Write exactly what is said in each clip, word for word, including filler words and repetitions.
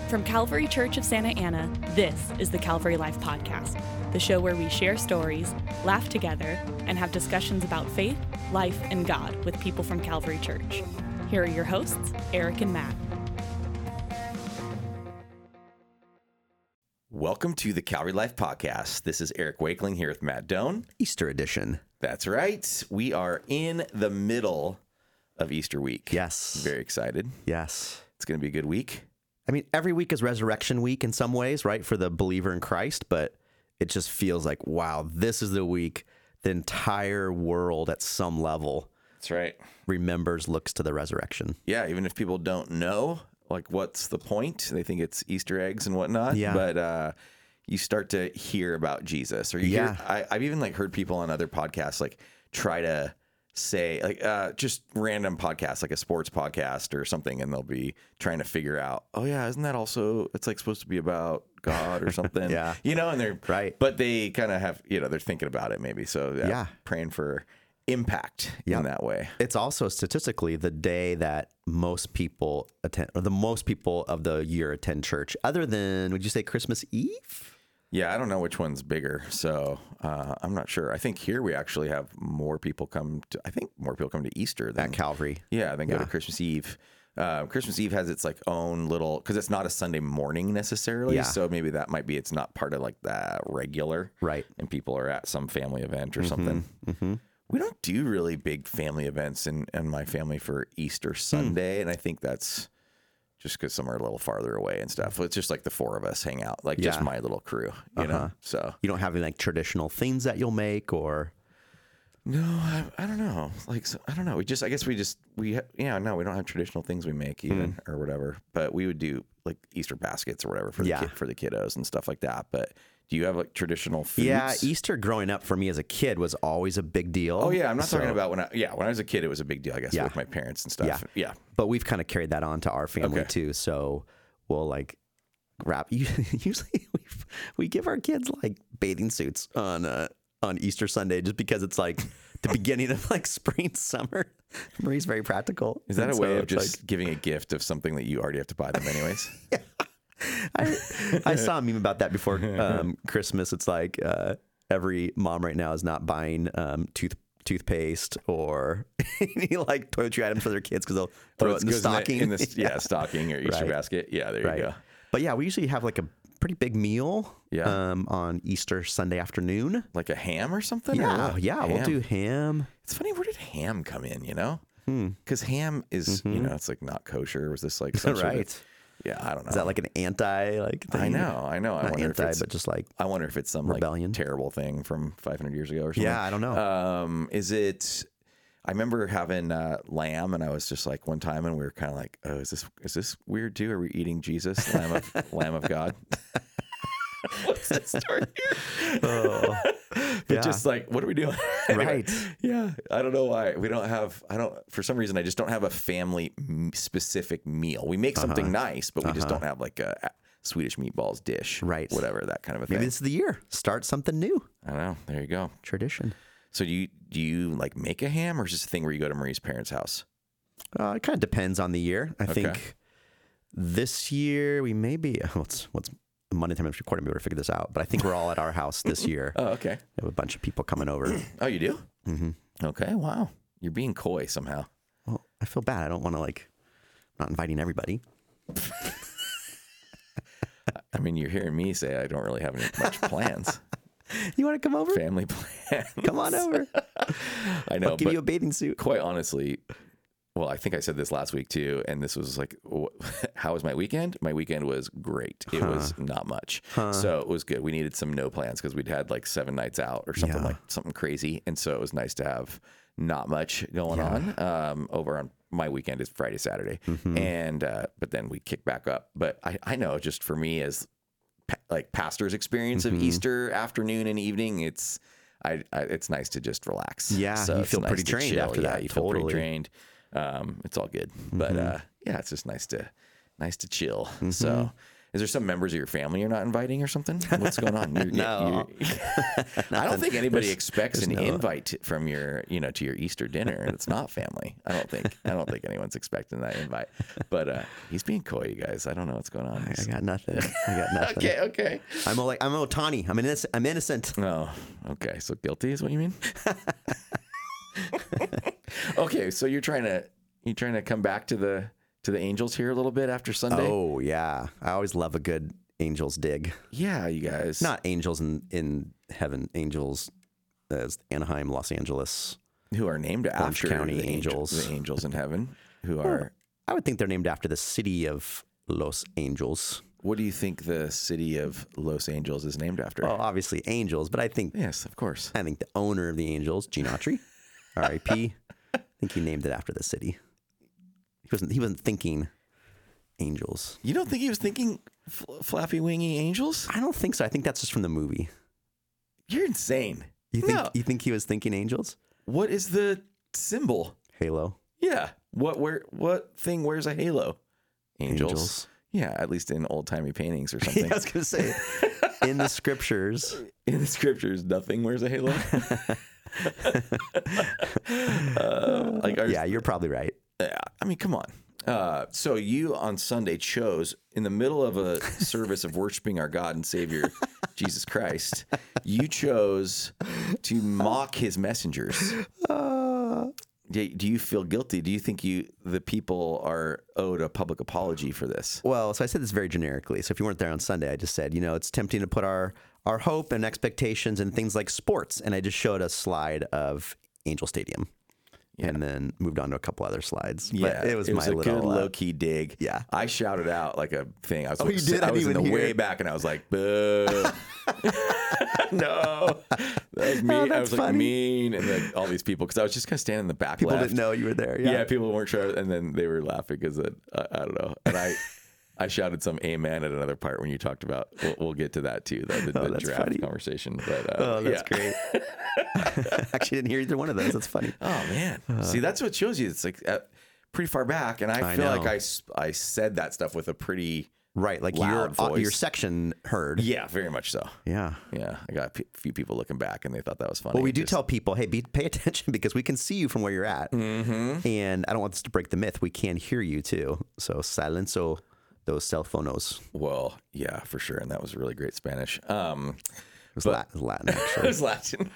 From Calvary Church of Santa Ana, this is the Calvary Life Podcast, the show where we share stories, laugh together, and have discussions about faith, life, and God with people from Calvary Church. Here are your hosts, Eric and Matt. Welcome to the Calvary Life Podcast. This is Eric Wakeling here with Matt Doan. Easter edition. That's right. We are in the middle of Easter week. Yes. Very excited. Yes. It's going to be a good week. I mean, every week is Resurrection Week in some ways, right, for the believer in Christ, but it just feels like, wow, this is the week the entire world at some level That's right. remembers, looks to the resurrection. Yeah, even if people don't know, like, what's the point? They think it's Easter eggs and whatnot. Yeah. But uh, you start to hear about Jesus. Or you Yeah. hear, I, I've even, like, heard people on other podcasts, like, try to say, like, uh, just random podcasts, like a sports podcast or something, and they'll be trying to figure out, oh, yeah, isn't that also, it's, like, supposed to be about God or something? Yeah. You know, and they're, Right. but they kind of have, you know, they're thinking about it maybe. So, yeah, Yeah. praying for impact Yeah. in that way. It's also statistically the day that most people attend, or the most people of the year attend church, other than, would you say Christmas Eve? Yeah, I don't know which one's bigger, so uh, I'm not sure. I think here we actually have more people come to, I think more people come to Easter than At Calvary. Yeah, than go Yeah. to Christmas Eve. Uh, Christmas Eve has its like own little, because it's not a Sunday morning necessarily, Yeah. so maybe that might be, it's not part of like the regular. Right. And people are at some family event or something. Mm-hmm. We don't do really big family events in, in my family for Easter Sunday, and I think that's just because some are a little farther away and stuff. It's just like the four of us hang out, like just Yeah. my little crew, you know? Uh-huh. So You don't have any like traditional things that you'll make, or no, I, I don't know. Like, so, I don't know. We just, I guess we just, we, ha- yeah, no, we don't have traditional things we make even or whatever, but we would do like Easter baskets or whatever for the Yeah. kid, for the kiddos and stuff like that. But do you have like traditional foods? yeah, Easter growing up for me as a kid was always a big deal. Oh yeah. I'm not So- talking about when I, yeah, when I was a kid, it was a big deal, I guess, Yeah. with my parents and stuff. Yeah. Yeah. But we've kind of carried that on to our family Okay. too. So we'll like wrap. Usually we we give our kids like bathing suits on uh, on Easter Sunday just because it's like the beginning of like spring summer. Marie's very practical. Is that And a way so of it's just giving a gift of something that you already have to buy them anyways? Like, I, I saw a meme about that before um, Christmas. It's like uh, every mom right now is not buying um, tooth. toothpaste or any like toiletry items for their kids because they'll throw Oh, it in the goes stocking. In the, yeah, stocking or Easter Right. basket. Yeah, there Right. you go. But yeah, we usually have like a pretty big meal Yeah. um, on Easter Sunday afternoon. Like a ham or something? or Yeah, what? yeah, we'll Ham. do ham. It's funny, where did ham come in, you know? Hmm. Because ham is, you know, it's like not kosher. Was this like some sort of- Right. yeah, I don't know. Is that like an anti like thing? I know, I know. I Not wonder anti, if it's, but just like I wonder if it's some rebellion. like terrible thing from five hundred years ago or something. Yeah, I don't know. Um, is it? I remember having uh, lamb, and I was just like one time, and we were kind of like, "Oh, is this is this weird too? Are we eating Jesus, Lamb of Lamb of God?" What's that story here? Oh, But yeah. just like, what are we doing? Anyway, Right. Yeah. I don't know why. We don't have, I don't, for some reason, I just don't have a family m- specific meal. We make something Uh-huh. nice, but we just Uh-huh. don't have like a a Swedish meatballs dish. Right. Whatever, that kind of a thing. maybe this is the year. Start something new. I don't know. There you go. Tradition. So do you, do you like make a ham, or is this a thing where you go to Marie's parents' house? Uh, it kind of depends on the year. I Okay. think this year we may be. What's what's Monday time I'm recording? We would have figured this out, but I think we're all at our house this year. Oh, okay. We have a bunch of people coming over. Oh, you do? hmm Okay. Wow. You're being coy somehow. Well, I feel bad. I don't want to like not inviting everybody. I mean, you're hearing me say I don't really have any much plans. You want to come over? Family plans. Come on over. I know. I'll give but you a bathing suit. quite honestly, well, I think I said this last week too, and this was like, wh- how was my weekend? My weekend was great. It was not much, so it was good. We needed some no plans because we'd had like seven nights out or something Yeah. like something crazy, and so it was nice to have not much going Yeah. on. Um, over on my weekend is Friday, Saturday, and uh, but then we kick back up. But I, I know just for me as pa- like pastor's experience of Easter afternoon and evening, it's I, I it's nice to just relax. Yeah, so you it's feel nice pretty to drained chill. after yeah, that, You feel pretty totally. drained. Um, it's all good, but uh, yeah, it's just nice to nice to chill. So Is there some members of your family you're not inviting or something? What's going on? You're, No. you're, I don't think anybody There's- expects an there's no- invite to, from your, you know, to your Easter dinner. It's not family. I don't think. I don't think anyone's expecting that invite. But uh, he's being coy, you guys. I don't know what's going on. I got nothing. I got nothing. okay, okay. I'm like I'm Otani. I'm innocent. I'm innocent. Oh, okay. So guilty is what you mean? Okay, so you're trying to you trying to come back to the to the Angels here a little bit after Sunday? Oh yeah, I always love a good Angels dig. Yeah, you guys. Not angels in in heaven. Angels as Anaheim, Los Angeles. who are named Orange after County the angels, Angels. the angels in heaven, who are. I would think they're named after the city of Los Angeles. What do you think the city of Los Angeles is named after? Well, obviously angels, but I think Yes, of course. I think the owner of the Angels, Gene Autry, R I P. I think he named it after the city. He wasn't. He wasn't thinking angels. You don't think he was thinking f- flappy wingy angels? I don't think so. I think that's just from the movie. You're insane. You think? No. You think he was thinking angels? What is the symbol? Halo. Yeah. What where what thing wears a halo? Angels. Angels. Yeah, at least in old timey paintings or something. Yeah, I was gonna say, in the scriptures, In the scriptures, nothing wears a halo. uh, like, are, yeah, you're probably right. yeah, I mean, come on. Uh, so you on Sunday chose in the middle of a service of worshiping our God and Savior Jesus Christ, you chose to mock His messengers. Uh, Do, do you feel guilty? Do you think you the people are owed a public apology for this? well, so I said this very generically. So if you weren't there on Sunday, I just said, you know, it's tempting to put our our hope and expectations in things like sports, and I just showed a slide of Angel Stadium. And then moved on to a couple other slides. Yeah, But it was my a little good uh, low key dig. yeah. I shouted out like a thing. I was, Oh, you did? I I was didn't in the even way hear. back, and I was like, "Boo!" No, that was me. Oh, I that's was like funny. mean, and then all these people because I was just kind of standing in the back. People left. didn't know you were there. Yeah. Yeah. people weren't sure, and then they were laughing because uh, I don't know, and I. I shouted some amen at another part when you talked about. We'll, we'll get to that too, the, the, Oh, the that's draft funny. conversation. But uh, Oh, that's yeah. great. Actually, didn't hear either one of those. That's funny. Oh man, see that's what shows you. It's like uh, pretty far back, and I, I feel know. like I s- I said that stuff with a pretty Right, like loud your uh, voice. your section heard. Yeah, very much so. Yeah. Yeah, I got a p- few people looking back, and they thought that was funny. Well, we do Just- tell people, hey, be, pay attention because we can see you from where you're at, Mm-hmm. and I don't want this to break the myth. We can hear you too. So silencio those cell phonos. Well, yeah, for sure, and that was really great Spanish. Um, It was But- Latin, Latin it actually. was Latin.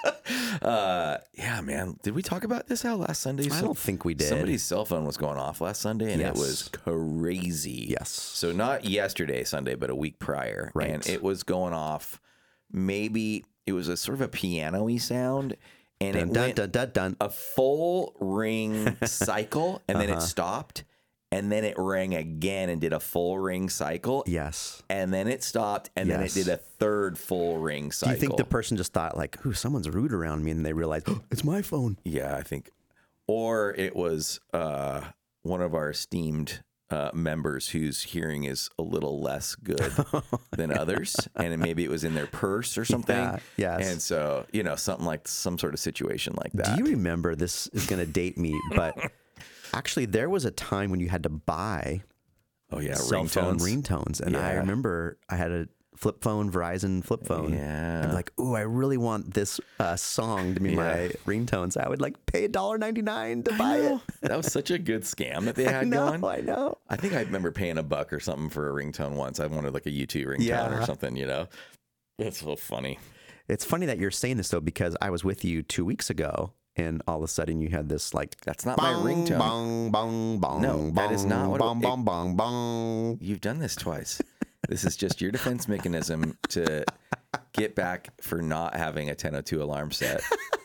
uh, yeah, man. Did we talk about this out last Sunday? I don't think we did. Somebody's cell phone was going off last Sunday, and Yes. it was crazy. Yes. So not yesterday, Sunday, but a week prior. Right. And it was going off. Maybe it was a sort of a piano-y sound, and Dun, it dun, went dun, dun, dun. a full ring cycle, and then it Uh-huh. stopped, and then it rang again and did a full ring cycle, Yes. and then it stopped, and then it Yes. did a third full ring Do cycle. you think the person just thought like, "Ooh, someone's rude around me," and they realized, "Oh, it's my phone." Yeah, I think, or it was uh, one of our esteemed uh, members whose hearing is a little less good than others, and maybe it was in their purse or something. Yeah, yes. And so, you know, something like some sort of situation like that. Do you remember? This is going to date me, but actually, there was a time when you had to buy oh yeah, cell phone ringtones. ringtones, and I Yeah. remember I had a flip phone, Verizon flip phone. Yeah. I'm like, "Ooh, I really want this uh, song to be my ringtone," so I would like pay a dollar ninety nine to buy it. That was such a good scam that they had No, going. I know. I think I remember paying a buck or something for a ringtone once. I wanted like a U two ringtone Yeah. or something, you know. That's so funny. It's funny that you're saying this though, because I was with you two weeks ago, and all of a sudden you had this like That's not my bong, ringtone. Bong, bong, bong, No, that is not what it- bong, bong, bong, bong. You've done this twice. This is just your defense mechanism to get back for not having a ten oh two alarm set.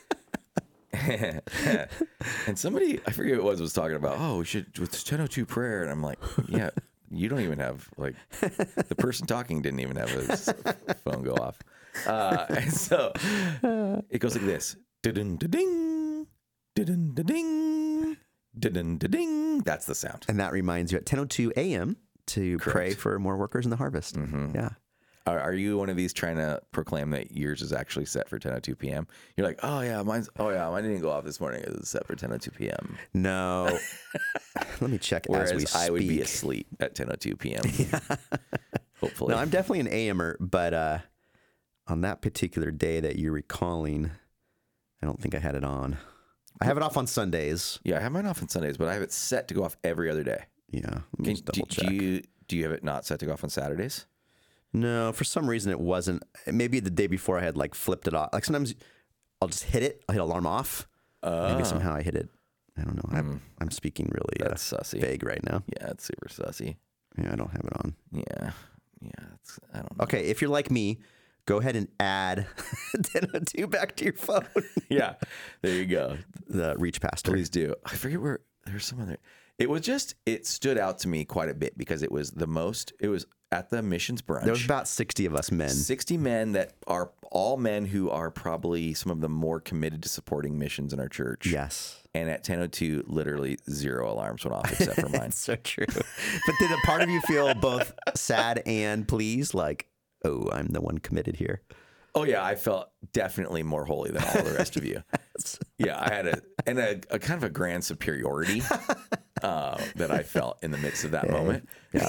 And somebody, I forget who it was, was talking about, oh, we should, with ten oh two prayer. And I'm like, yeah, you don't even have, like, the person talking didn't even have his phone go off. Uh, and so it goes like this. Da-dun, da-ding, da-dun, da-ding, da-dun, da-ding. That's the sound. And that reminds you at ten oh two a.m. to pray Correct. for more workers in the harvest. Yeah. Are, are you one of these trying to proclaim that yours is actually set for ten oh two p.m.? You're like, oh yeah, mine's, oh yeah, mine didn't go off this morning. It's set for ten oh two p.m. No. Let me check Whereas as we speak. I would be asleep at ten oh two p.m. hopefully. No, I'm definitely an A M-er, but uh, on that particular day that you're recalling, I don't think I had it on. I have it off on Sundays. Yeah, I have mine off on Sundays, but I have it set to go off every other day. Yeah, let me Can, just do, double check. do you do you have it not set to go off on Saturdays? No, for some reason it wasn't. Maybe the day before I had like flipped it off. Like sometimes I'll just hit it. I'll hit alarm off. Uh, Maybe somehow I hit it. I don't know. I'm, I'm speaking really uh, That's sussy. vague right now. Yeah, it's super sussy. Yeah, I don't have it on. Yeah, yeah. It's, I don't know. Okay, if you're like me, go ahead and add ten oh two back to your phone. Yeah, there you go. The Reach Pastor. Please do. I forget where there's some other. It was just it stood out to me quite a bit because it was the most. It was at the missions brunch. There was about sixty of us men. sixty men that are all men who are probably some of the more committed to supporting missions in our church. Yes. And at ten oh two, literally zero alarms went off except for mine. So true. But did a part of you feel both sad and pleased? Like, oh, I'm the one committed here. Oh yeah, I felt definitely more holy than all the rest of you. Yeah, I had a and a, a kind of a grand superiority uh, that I felt in the midst of that moment. Yeah.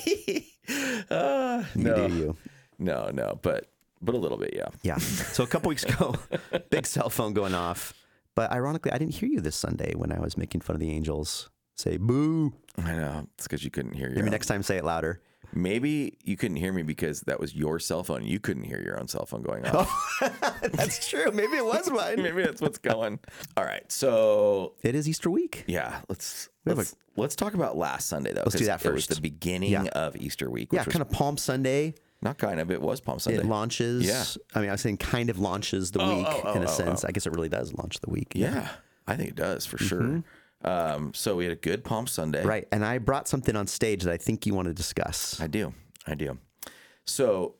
uh, You no, do you. no, no, but but a little bit, yeah. Yeah. So a couple weeks ago, big cell phone going off. But ironically, I didn't hear you this Sunday when I was making fun of the Angels. Say boo. I know it's because you couldn't hear your. Maybe own. next time say it louder. Maybe you couldn't hear me because that was your cell phone. You couldn't hear your own cell phone going off. That's true. Maybe it was mine. Maybe that's what's going. All right, so It is Easter week. yeah, let's have let's, let's talk about last Sunday though. Let's do 'cause that It was first. the beginning Yeah. of Easter week. Which Yeah, was kind of Palm Sunday. not kind of. It was Palm Sunday. It launches. Yeah. I mean, I was saying kind of launches the Oh, week oh, oh, in a oh, sense. I guess it really does launch the week. Yeah, I think it does for sure. Um, so we had a good Palm Sunday. Right. And I brought something on stage that I think you want to discuss. I do. I do. So,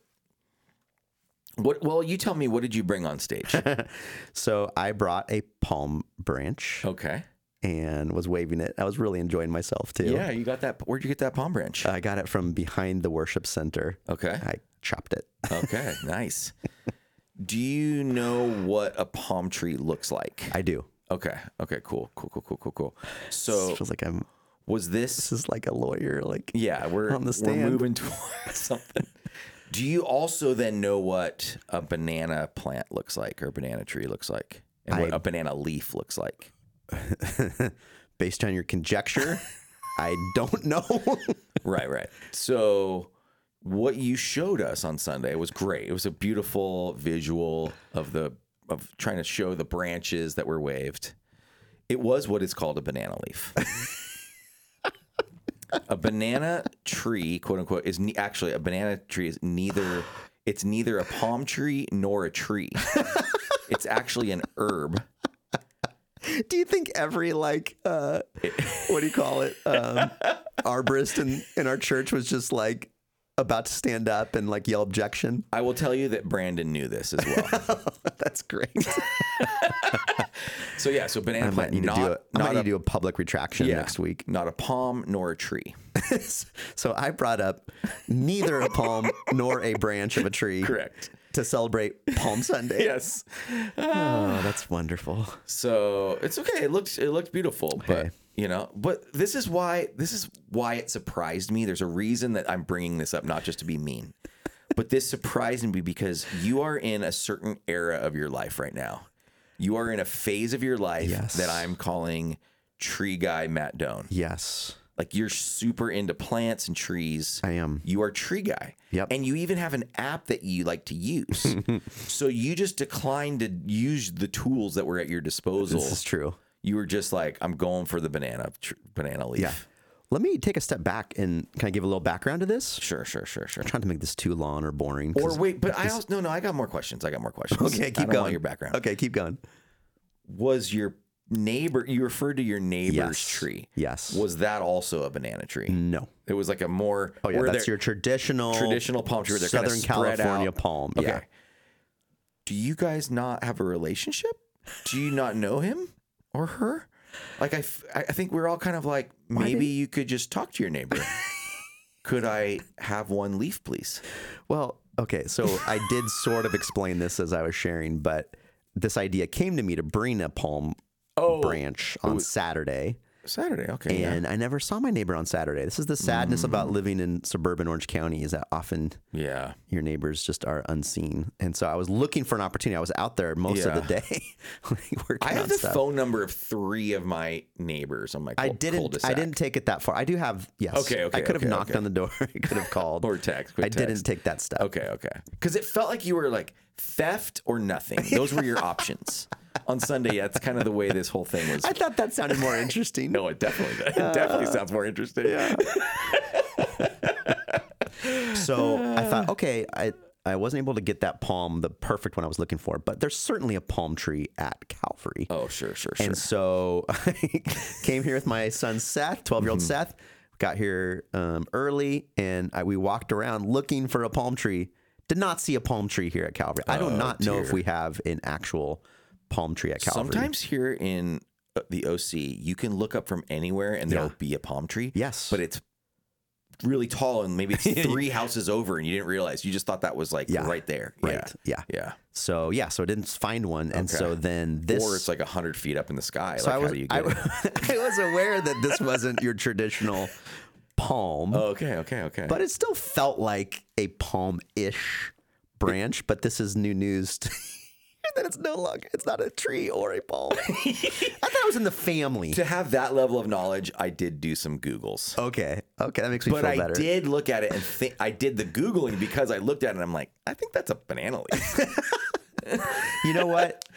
what? Well, you tell me. What did you bring on stage? So I brought a palm branch Okay. and was waving it. I was really enjoying myself too. Yeah, you got that. Where'd you get that palm branch? I got it from behind the worship center. Okay. I chopped it. Okay. Nice. Do you know what a palm tree looks like? I do. Okay. Okay. Cool. Cool. Cool. Cool. Cool. Cool. So It feels like I'm, was this? this is like a lawyer. Like, Yeah, we're on the we're stand. moving towards something. Do you also then know what a banana plant looks like or a banana tree looks like, and what I- a banana leaf looks like? based on your conjecture, I don't know. Right. Right. So. What you showed us on Sunday was great. It was a beautiful visual of the of trying to show the branches that were waved. It was what is called a banana leaf. A banana tree, quote unquote, is ne- actually a banana tree is neither. It's neither a palm tree nor a tree. It's actually an herb. Do you think every like uh what do you call it? Um arborist in, in our church was just like about to stand up and like yell objection? I will tell you that Brandon knew this as well. That's great. So yeah, so banana I might plant, need to not, do a, I not might need a, to do a public retraction yeah, next week. Not a palm nor a tree. So I brought up neither a palm nor a branch of a tree. Correct. To celebrate Palm Sunday. Yes. Oh, that's wonderful. So it's okay. It looked it looked beautiful, but Okay. you know, but this is why this is why it surprised me. There's a reason that I'm bringing this up, not just to be mean, but this surprised me because you are in a certain era of your life right now. You are in a phase of your life Yes. that I'm calling Tree Guy Matt Doan. Yes. Like you're super into plants and trees. I am. You are Tree Guy. Yep. And you even have an app that you like to use. So you just declined to use the tools that were at your disposal. This is true. You were just like, I'm going for the banana tr- banana leaf. Yeah. Let me take a step back and can I give a little background to this? Sure, sure, sure, sure. I'm trying to make this too long or boring. Or 'cause- wait, but I also no, no, I got more questions. I got more questions. Okay, I keep don't going. want your background. Okay, keep going. Was your neighbor? You referred to your neighbor's Yes. tree. Yes. Was that also a banana tree? No. It was like a more. Oh yeah, where that's they're- your traditional traditional palm tree. Where they're kinda Southern spread California out. palm. Okay. Yeah. Do you guys not have a relationship? Do you not know him or her? Like I, f- I think we're all kind of like maybe you could just talk to your neighbor. Could I have one leaf, please? Well, okay, so I did sort of explain this as I was sharing, but this idea came to me to bring a palm Oh. branch on Saturday. Saturday, okay. And yeah. I never saw my neighbor on Saturday. This is the sadness mm. about living in suburban Orange County is that often yeah. your neighbors just are unseen. And so I was looking for an opportunity. I was out there most yeah. of the day. I have the stuff. phone number of three of my neighbors on my cul- I didn't. cul-de-sac. I didn't take it that far. I do have. Yes. Okay. Okay. I could have okay, knocked okay. on the door. I could have called or text. I text. didn't take that step. Okay. Okay. Because it felt like you were like theft or nothing. Those were your options on Sunday. That's kind of the way this whole thing was. I thought that sounded more interesting. No, it definitely does. It uh, definitely sounds more interesting. Yeah. So I thought, okay, I I wasn't able to get that palm, the perfect one I was looking for, but there's certainly a palm tree at Calvary. Oh, sure, sure, sure. And so I came here with my son Seth, twelve-year-old mm-hmm. Seth. Got here um, early, and I, we walked around looking for a palm tree. Did not see a palm tree here at Calvary. I do oh, not dear. know if we have an actual palm tree at Calvary. Sometimes here in the O C, you can look up from anywhere and there'll yeah. be a palm tree. Yes. But it's really tall and maybe it's three houses over and you didn't realize. You just thought that was like yeah. right there. Right. Yeah. Yeah. yeah. So, yeah. So I didn't find one. And okay. so then this. Or it's like one hundred feet up in the sky. So like, I was, how do you get I, it? I was aware that this wasn't your traditional palm. Oh, okay. Okay. Okay. But it still felt like a palm-ish branch. But this is new news to that it's no longer, it's not a tree or a palm. I thought it was in the family. To have that level of knowledge, I did do some Googles. Okay. Okay. That makes me but feel I better. But I did look at it and think, I did the Googling because I looked at it and I'm like, I think that's a banana leaf. You know what?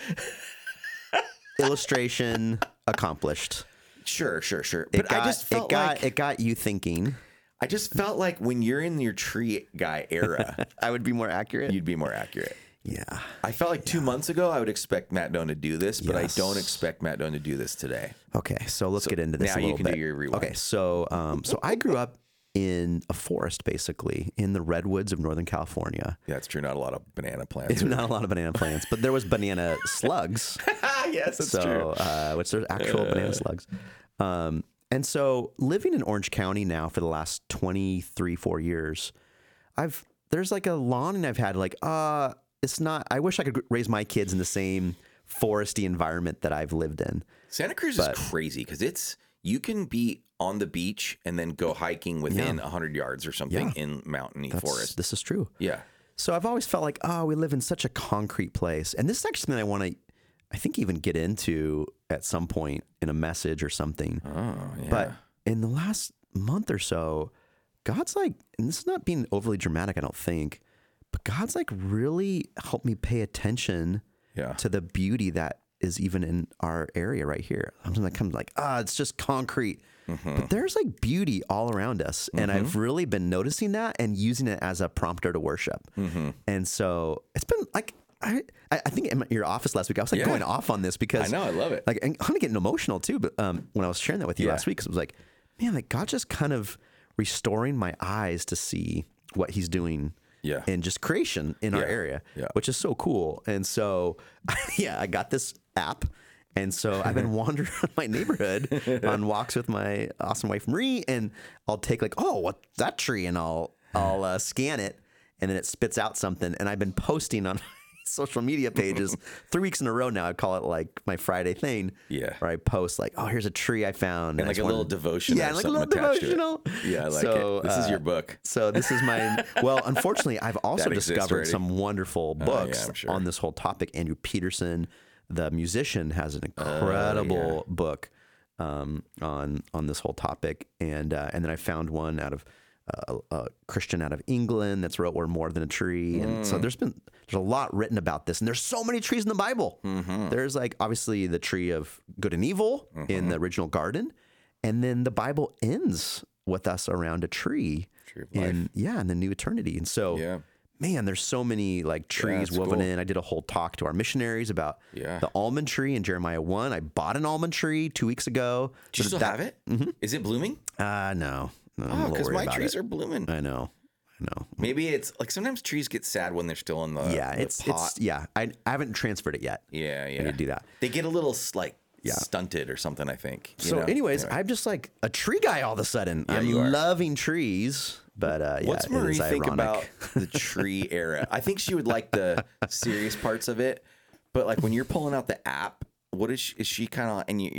Illustration accomplished. Sure, sure, sure. It But got, I just felt it got, like it got you thinking. I just felt like when you're in your tree guy era, I would be more accurate. You'd be more accurate. Yeah. I felt like two yeah. months ago, I would expect Matt Doan to do this, but yes. I don't expect Matt Doan to do this today. Okay. So let's so get into this now a little you can bit. do your rewind. Okay. So, um, so I grew up in a forest, basically, in the redwoods of Northern California. Yeah, it's true. Not a lot of banana plants. Not a lot of banana plants, but there was banana slugs. Yes, that's so, true. Uh, which there's actual uh. banana slugs. Um, and so living in Orange County now for the last twenty-three, four years, I've, there's like a lawn and I've had like, uh, it's not, I wish I could raise my kids in the same foresty environment that I've lived in. Santa Cruz but, is crazy because it's, you can be on the beach and then go hiking within yeah. one hundred yards or something yeah. in mountainy That's, forest. This is true. Yeah. So I've always felt like, oh, we live in such a concrete place. And this is actually something I want to, I think, even get into at some point in a message or something. Oh, yeah. But in the last month or so, God's like, and this is not being overly dramatic, I don't think, but God's like really helped me pay attention yeah. to the beauty that is even in our area right here. I'm like, kind of like, ah, it's just concrete. Mm-hmm. But there's like beauty all around us. Mm-hmm. And I've really been noticing that and using it as a prompter to worship. Mm-hmm. And so it's been like, I I think in your office last week, I was like yeah. going off on this because I know, I love it. Like, I'm kind of getting emotional too. But um, when I was sharing that with you yeah. last week, 'cause it was like, man, like God just kind of restoring my eyes to see what he's doing yeah. in just creation in yeah. our area, yeah. which is so cool. And so, yeah, I got this app. And so I've been wandering around my neighborhood on walks with my awesome wife, Marie, and I'll take like, oh, what's that tree? And I'll, I'll uh, scan it and then it spits out something. And I've been posting on social media pages three weeks in a row now. I call it like my Friday thing. Yeah. Where I post like, oh, here's a tree I found. And, and like a little devotion. Yeah, or like a little devotional. Yeah, I like so, it. This uh, is your book. So this is my, well, unfortunately, I've also discovered already. some wonderful books uh, yeah, sure. on this whole topic. Andrew Peterson, the musician, has an incredible uh, yeah. book um, on on this whole topic. And uh, and then I found one out of uh, a Christian out of England that's wrote "We're More Than a Tree," and mm. so there's been there's a lot written about this. And there's so many trees in the Bible. Mm-hmm. There's like obviously the tree of good and evil mm-hmm. in the original garden, and then the Bible ends with us around a tree. Tree of life. And yeah, in the new eternity. And so. Yeah. Man, there's so many like trees yeah, woven cool. in. I did a whole talk to our missionaries about yeah. the almond tree in Jeremiah one. I bought an almond tree two weeks ago. Do you still that, have it? Mm-hmm. Is it blooming? Uh, no. no oh, because my trees it. are blooming. I know. I know. Maybe it's like sometimes trees get sad when they're still in the yeah. the It's pot. it's yeah. I, I haven't transferred it yet. Yeah, yeah. I need to do that. They get a little like yeah. stunted or something. I think. You so, know? anyways, anyway. I'm just like a tree guy all of a sudden. Yeah, I'm you are. loving trees. But uh, yeah, what's Marie think ironic. about the tree era? I think she would like the serious parts of it, but like when you're pulling out the app, what is she, is she kind of and you, you're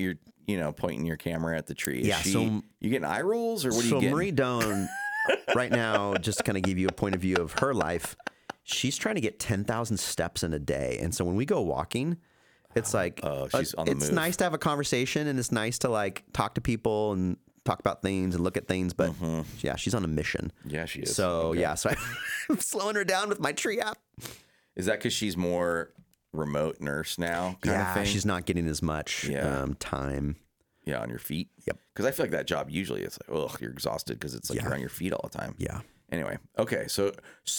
you know, pointing your camera at the tree. Is Yeah, she, so- you getting eye rolls or what are so you getting? Marie Doan, right now, just to kind of give you a point of view of her life, she's trying to get ten thousand steps in a day. And so when we go walking, it's like, Oh, she's uh, on the it's move. nice to have a conversation and it's nice to like talk to people and talk about things and look at things. But yeah, she's on a mission. Yeah, she is. So Okay. yeah, so I'm slowing her down with my tree app. Is that because she's more remote nurse now kind Yeah, of thing? she's not getting as much Yeah. um, time. Yeah, on your feet. Yep. Because I feel like that job usually it's like, oh, you're exhausted because it's like Yeah. you're on your feet all the time. Yeah. Anyway, okay, so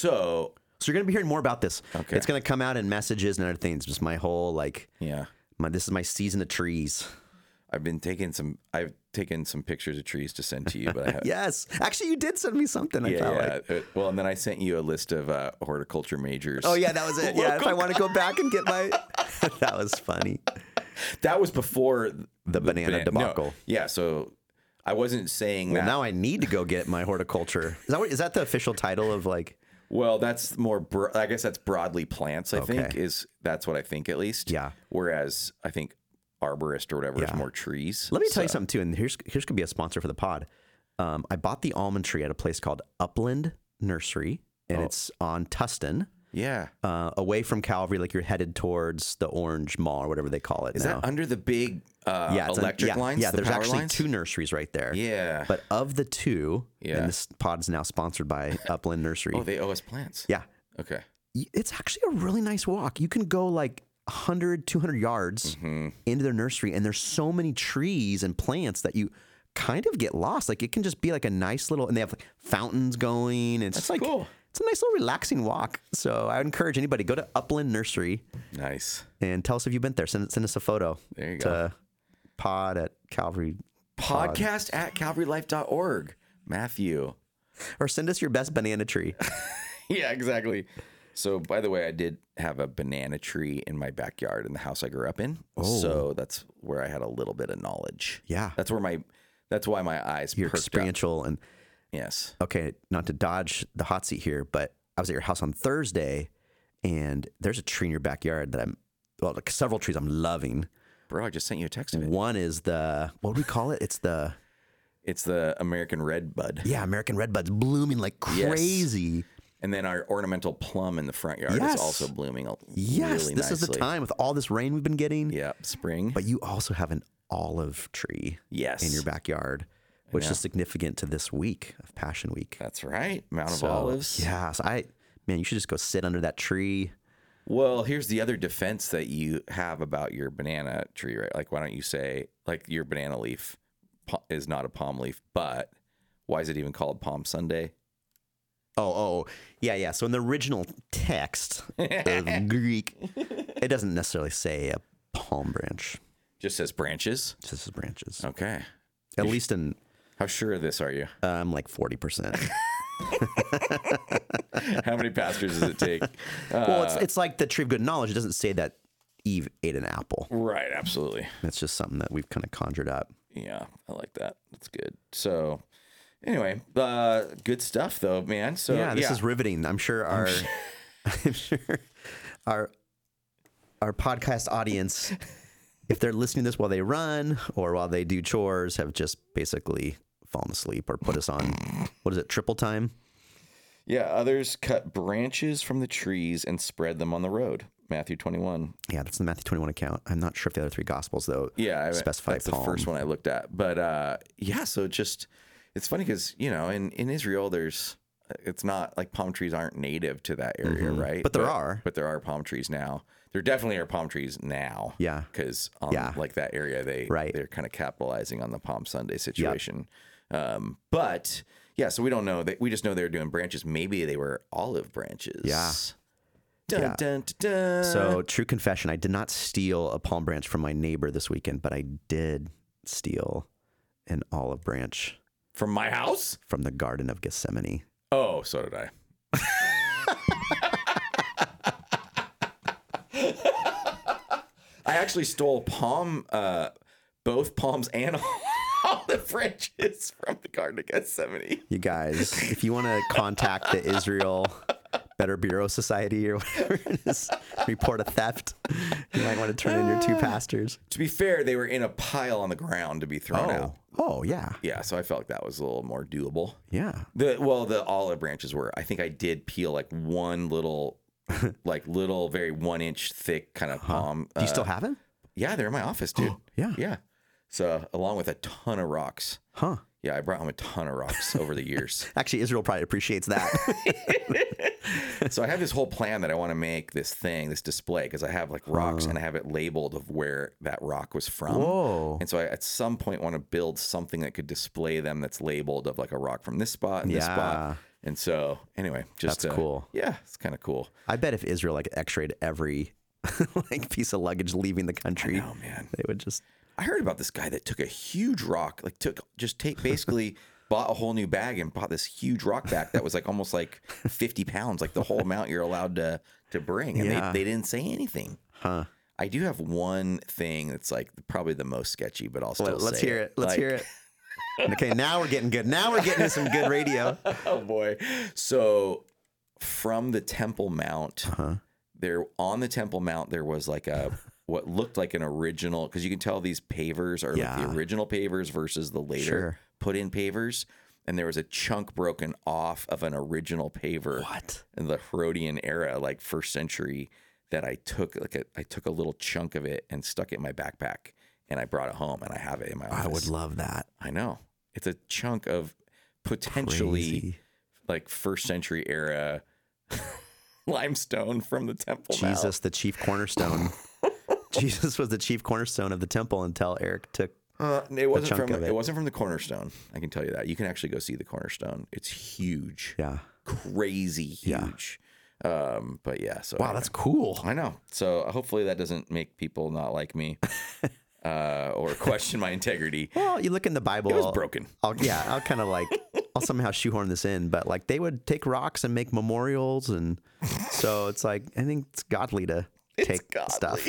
so So you're gonna be hearing more about this. Okay. It's gonna come out in messages and other things. Just my whole like, yeah, my this is my season of trees. I've been taking some. I've taken some pictures of trees to send to you, but I have. Yes, actually, you did send me something. I Yeah, felt yeah. like. Uh, well, and then I sent you a list of uh, horticulture majors. Oh yeah, that was it. Yeah, if I want to go back and get my, that was funny. That was before The banana bana- debacle. No, yeah, so I wasn't saying Well, that. now I need to go get my horticulture. Is that what, is that the official title of like? Well, that's more. Bro- I guess that's broadly plants. I think Okay. is that's what I think at least. Yeah. Whereas I think arborist or whatever is Yeah. more trees. Let me tell you So- something too, and here's here's gonna be a sponsor for the pod. Um, I bought the almond tree at a place called Upland Nursery, and Oh. it's on Tustin, Yeah. uh, away from Calvary. Like you're headed towards the Orange Mall or whatever they call it Is now. that under the big uh, yeah, it's on- electric yeah, lines? Yeah, the there's power actually lines? two nurseries right there. Yeah. But of the two, Yeah. and this pod is now sponsored by Upland Nursery. Oh, they owe us plants. yeah, Okay. y- it's actually a really nice walk. You can go like one hundred, two hundred yards Mm-hmm. into their nursery, and there's so many trees and plants that you kind of get lost. Like it can just be like a nice little, and they have like fountains going. And it's That's just like cool. it's a nice little relaxing walk. So I would encourage anybody go to Upland Nursery Nice. and tell us if you've been there. Send send us a photo. There you to go. Pod at Calvary Pod. Podcast at calvary life dot org. Matthew. Or send us your best banana tree. Yeah, exactly. So, by the way, I did have a banana tree in my backyard in the house I grew up in. So that's where I had a little bit of knowledge. Yeah. That's where my. That's why my eyes Your perked up. experiential and Yes. okay, not to dodge the hot seat here, but I was at your house on Thursday, and there's a tree in your backyard that I'm well, like several trees I'm loving. Bro, I just sent you a text of it. One is the what do we call it? It's the It's the American red bud. yeah American redbuds blooming like Yes. crazy. And then our ornamental plum in the front yard Yes. is also blooming a- Yes, really this is the nicely. time with all this rain we've been getting. Yeah, spring. But you also have an olive tree yes. in your backyard, which know. is significant to this week of Passion Week. That's right. Mount of So, Olives. Yeah, so I man, you should just go sit under that tree. Well, here's the other defense that you have about your banana tree, right? Like, why don't you say, like, your banana leaf pa- is not a palm leaf, but why is it even called Palm Sunday? Oh, oh, yeah, yeah. So in the original text of Greek, it doesn't necessarily say a palm branch. Just says branches. It just says branches. Okay. At least in How sure of this are you? um, like forty percent. How many pastors does it take? Uh, Well, it's it's like the tree of good knowledge. It doesn't say that Eve ate an apple. right, absolutely. It's just something that we've kind of conjured up. Yeah, I like that. That's good. So, anyway, uh, good stuff though, man. So yeah, this is riveting. I'm sure our I'm sure our our podcast audience, if they're listening to this while they run or while they do chores, have just basically fallen asleep or put us on what is it, triple time? Yeah, others cut branches from the trees and spread them on the road. Matthew twenty-one. Yeah, that's the Matthew twenty-one account. I'm not sure if the other three gospels though. Yeah, I, specify that's palm. the first one I looked at. But uh, yeah, so just it's funny because you know in, in Israel there's it's not like palm trees aren't native to that area, Mhm. right? But there are. But there are palm trees now. There definitely are palm trees now. Yeah. because Yeah. like that area they Right. they're kind of capitalizing on the Palm Sunday situation. Um, but yeah, so we don't know that we just know they're doing branches. Maybe they were olive branches. Yeah. Dun, Yeah. dun, dun, dun. So, true confession, I did not steal a palm branch from my neighbor this weekend, but I did steal an olive branch from my house. from the Garden of Gethsemane. Oh, so did I. I actually stole palm, uh, both palms and olive branches from the Garden of Gethsemane. You guys, if you want to contact the Israel Better Bureau Society or whatever it is, report a theft. You might want to turn in your two pastors. To be fair, they were in a pile on the ground to be thrown out. Oh, yeah. Yeah, so I felt like that was a little more doable. Yeah. The well, the olive branches were. I think I did peel like one little, like little, very one inch thick kind of palm. Do you still uh, have it? Yeah, they're in my office, dude. Yeah. Yeah. So along with a ton of rocks. Huh. Yeah, I brought home a ton of rocks over the years. Actually, Israel probably appreciates that. So I have this whole plan that I want to make this thing, this display, because I have like rocks and I have it labeled of where that rock was from. Whoa. And so I at some point want to build something that could display them that's labeled of like a rock from this spot and this Yeah. spot. And so anyway, just That's uh, cool. Yeah, it's kind of cool. I bet if Israel like x-rayed every like piece of luggage leaving the country, Oh man. they would just... I heard about this guy that took a huge rock, like took just take basically bought a whole new bag and bought this huge rock back that was like almost like fifty pounds, like the whole amount you're allowed to to bring. And Yeah. they, they didn't say anything. Huh. I do have one thing that's like probably the most sketchy, but I'll still Let, let's say hear it. Let's Like, hear it. Okay, now we're getting good. Now we're getting to some good radio. Oh boy. So from the Temple Mount, Uh-huh. there on the Temple Mount, there was like a what looked like an original, because you can tell these pavers are like Yeah. the original pavers versus the later Sure. put in pavers. And there was a chunk broken off of an original paver What? in the Herodian era, like first century, that I took like a I took a little chunk of it and stuck it in my backpack, and I brought it home and I have it in my office. I would love that. I know. It's a chunk of potentially Crazy. like first century era limestone from the Temple Jesus, Mount. the chief cornerstone. Jesus was the chief cornerstone of the temple until Eric took. Uh, it wasn't chunk from of it. it wasn't from the cornerstone. I can tell you that. You can actually go see the cornerstone. It's huge. Yeah. Crazy Yeah. huge. Um, but yeah, so Wow, anyway. that's cool. I know. So hopefully that doesn't make people not like me uh, or question my integrity. Well, you look in the Bible. It was broken. I'll, yeah, I'll kind of like, I'll somehow shoehorn this in, but like they would take rocks and make memorials. And so it's like, I think it's godly to It's take godly. stuff.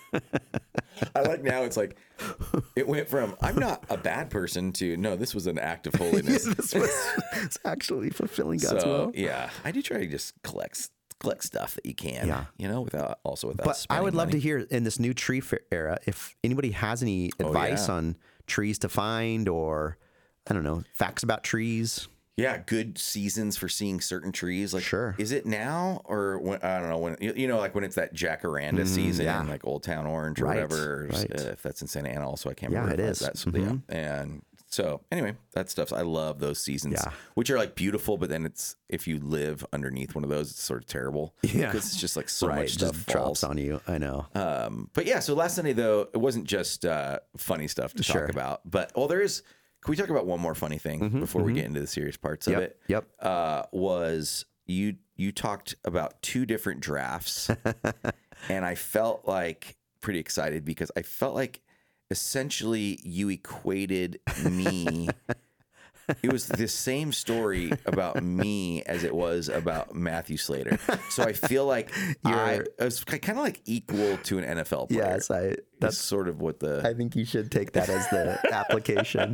I like now it's like it went from I'm not a bad person to no, this was an act of holiness. This was it's actually fulfilling God's So will. yeah, I do try to just collect collect stuff that you can. Yeah. You know, without also without. But I spending would love money. to hear in this new tree fair era if anybody has any advice yeah. on trees to find or I don't know, facts about trees. Yeah, good seasons for seeing certain trees. Like, Sure. is it now or when, I don't know when you, you know like when it's that jacaranda season, yeah. like Old Town Orange or Right, whatever. or, right. uh, if that's in Santa Ana, also I can't Yeah, remember. it if is. That's Mhm. yeah. And so anyway, that stuff. I love those seasons, Yeah. which are like beautiful. But then it's if you live underneath one of those, it's sort of terrible. Yeah. because it's just like so right, much stuff just falls. drops on you. I know. Um, but yeah, so last Sunday though, it wasn't just uh, funny stuff to Sure. talk about, but well, there is. Can we talk about one more funny thing before we get into the serious parts of Yep, it? yep. Uh, was you you talked about two different drafts, and I felt like pretty excited because I felt like essentially you equated me. It was the same story about me as it was about Matthew Slater. So I feel like I, You're- I was kind of like equal to an N F L player. Yes, I. That's That's. sort of what the. I think you should take that as the application.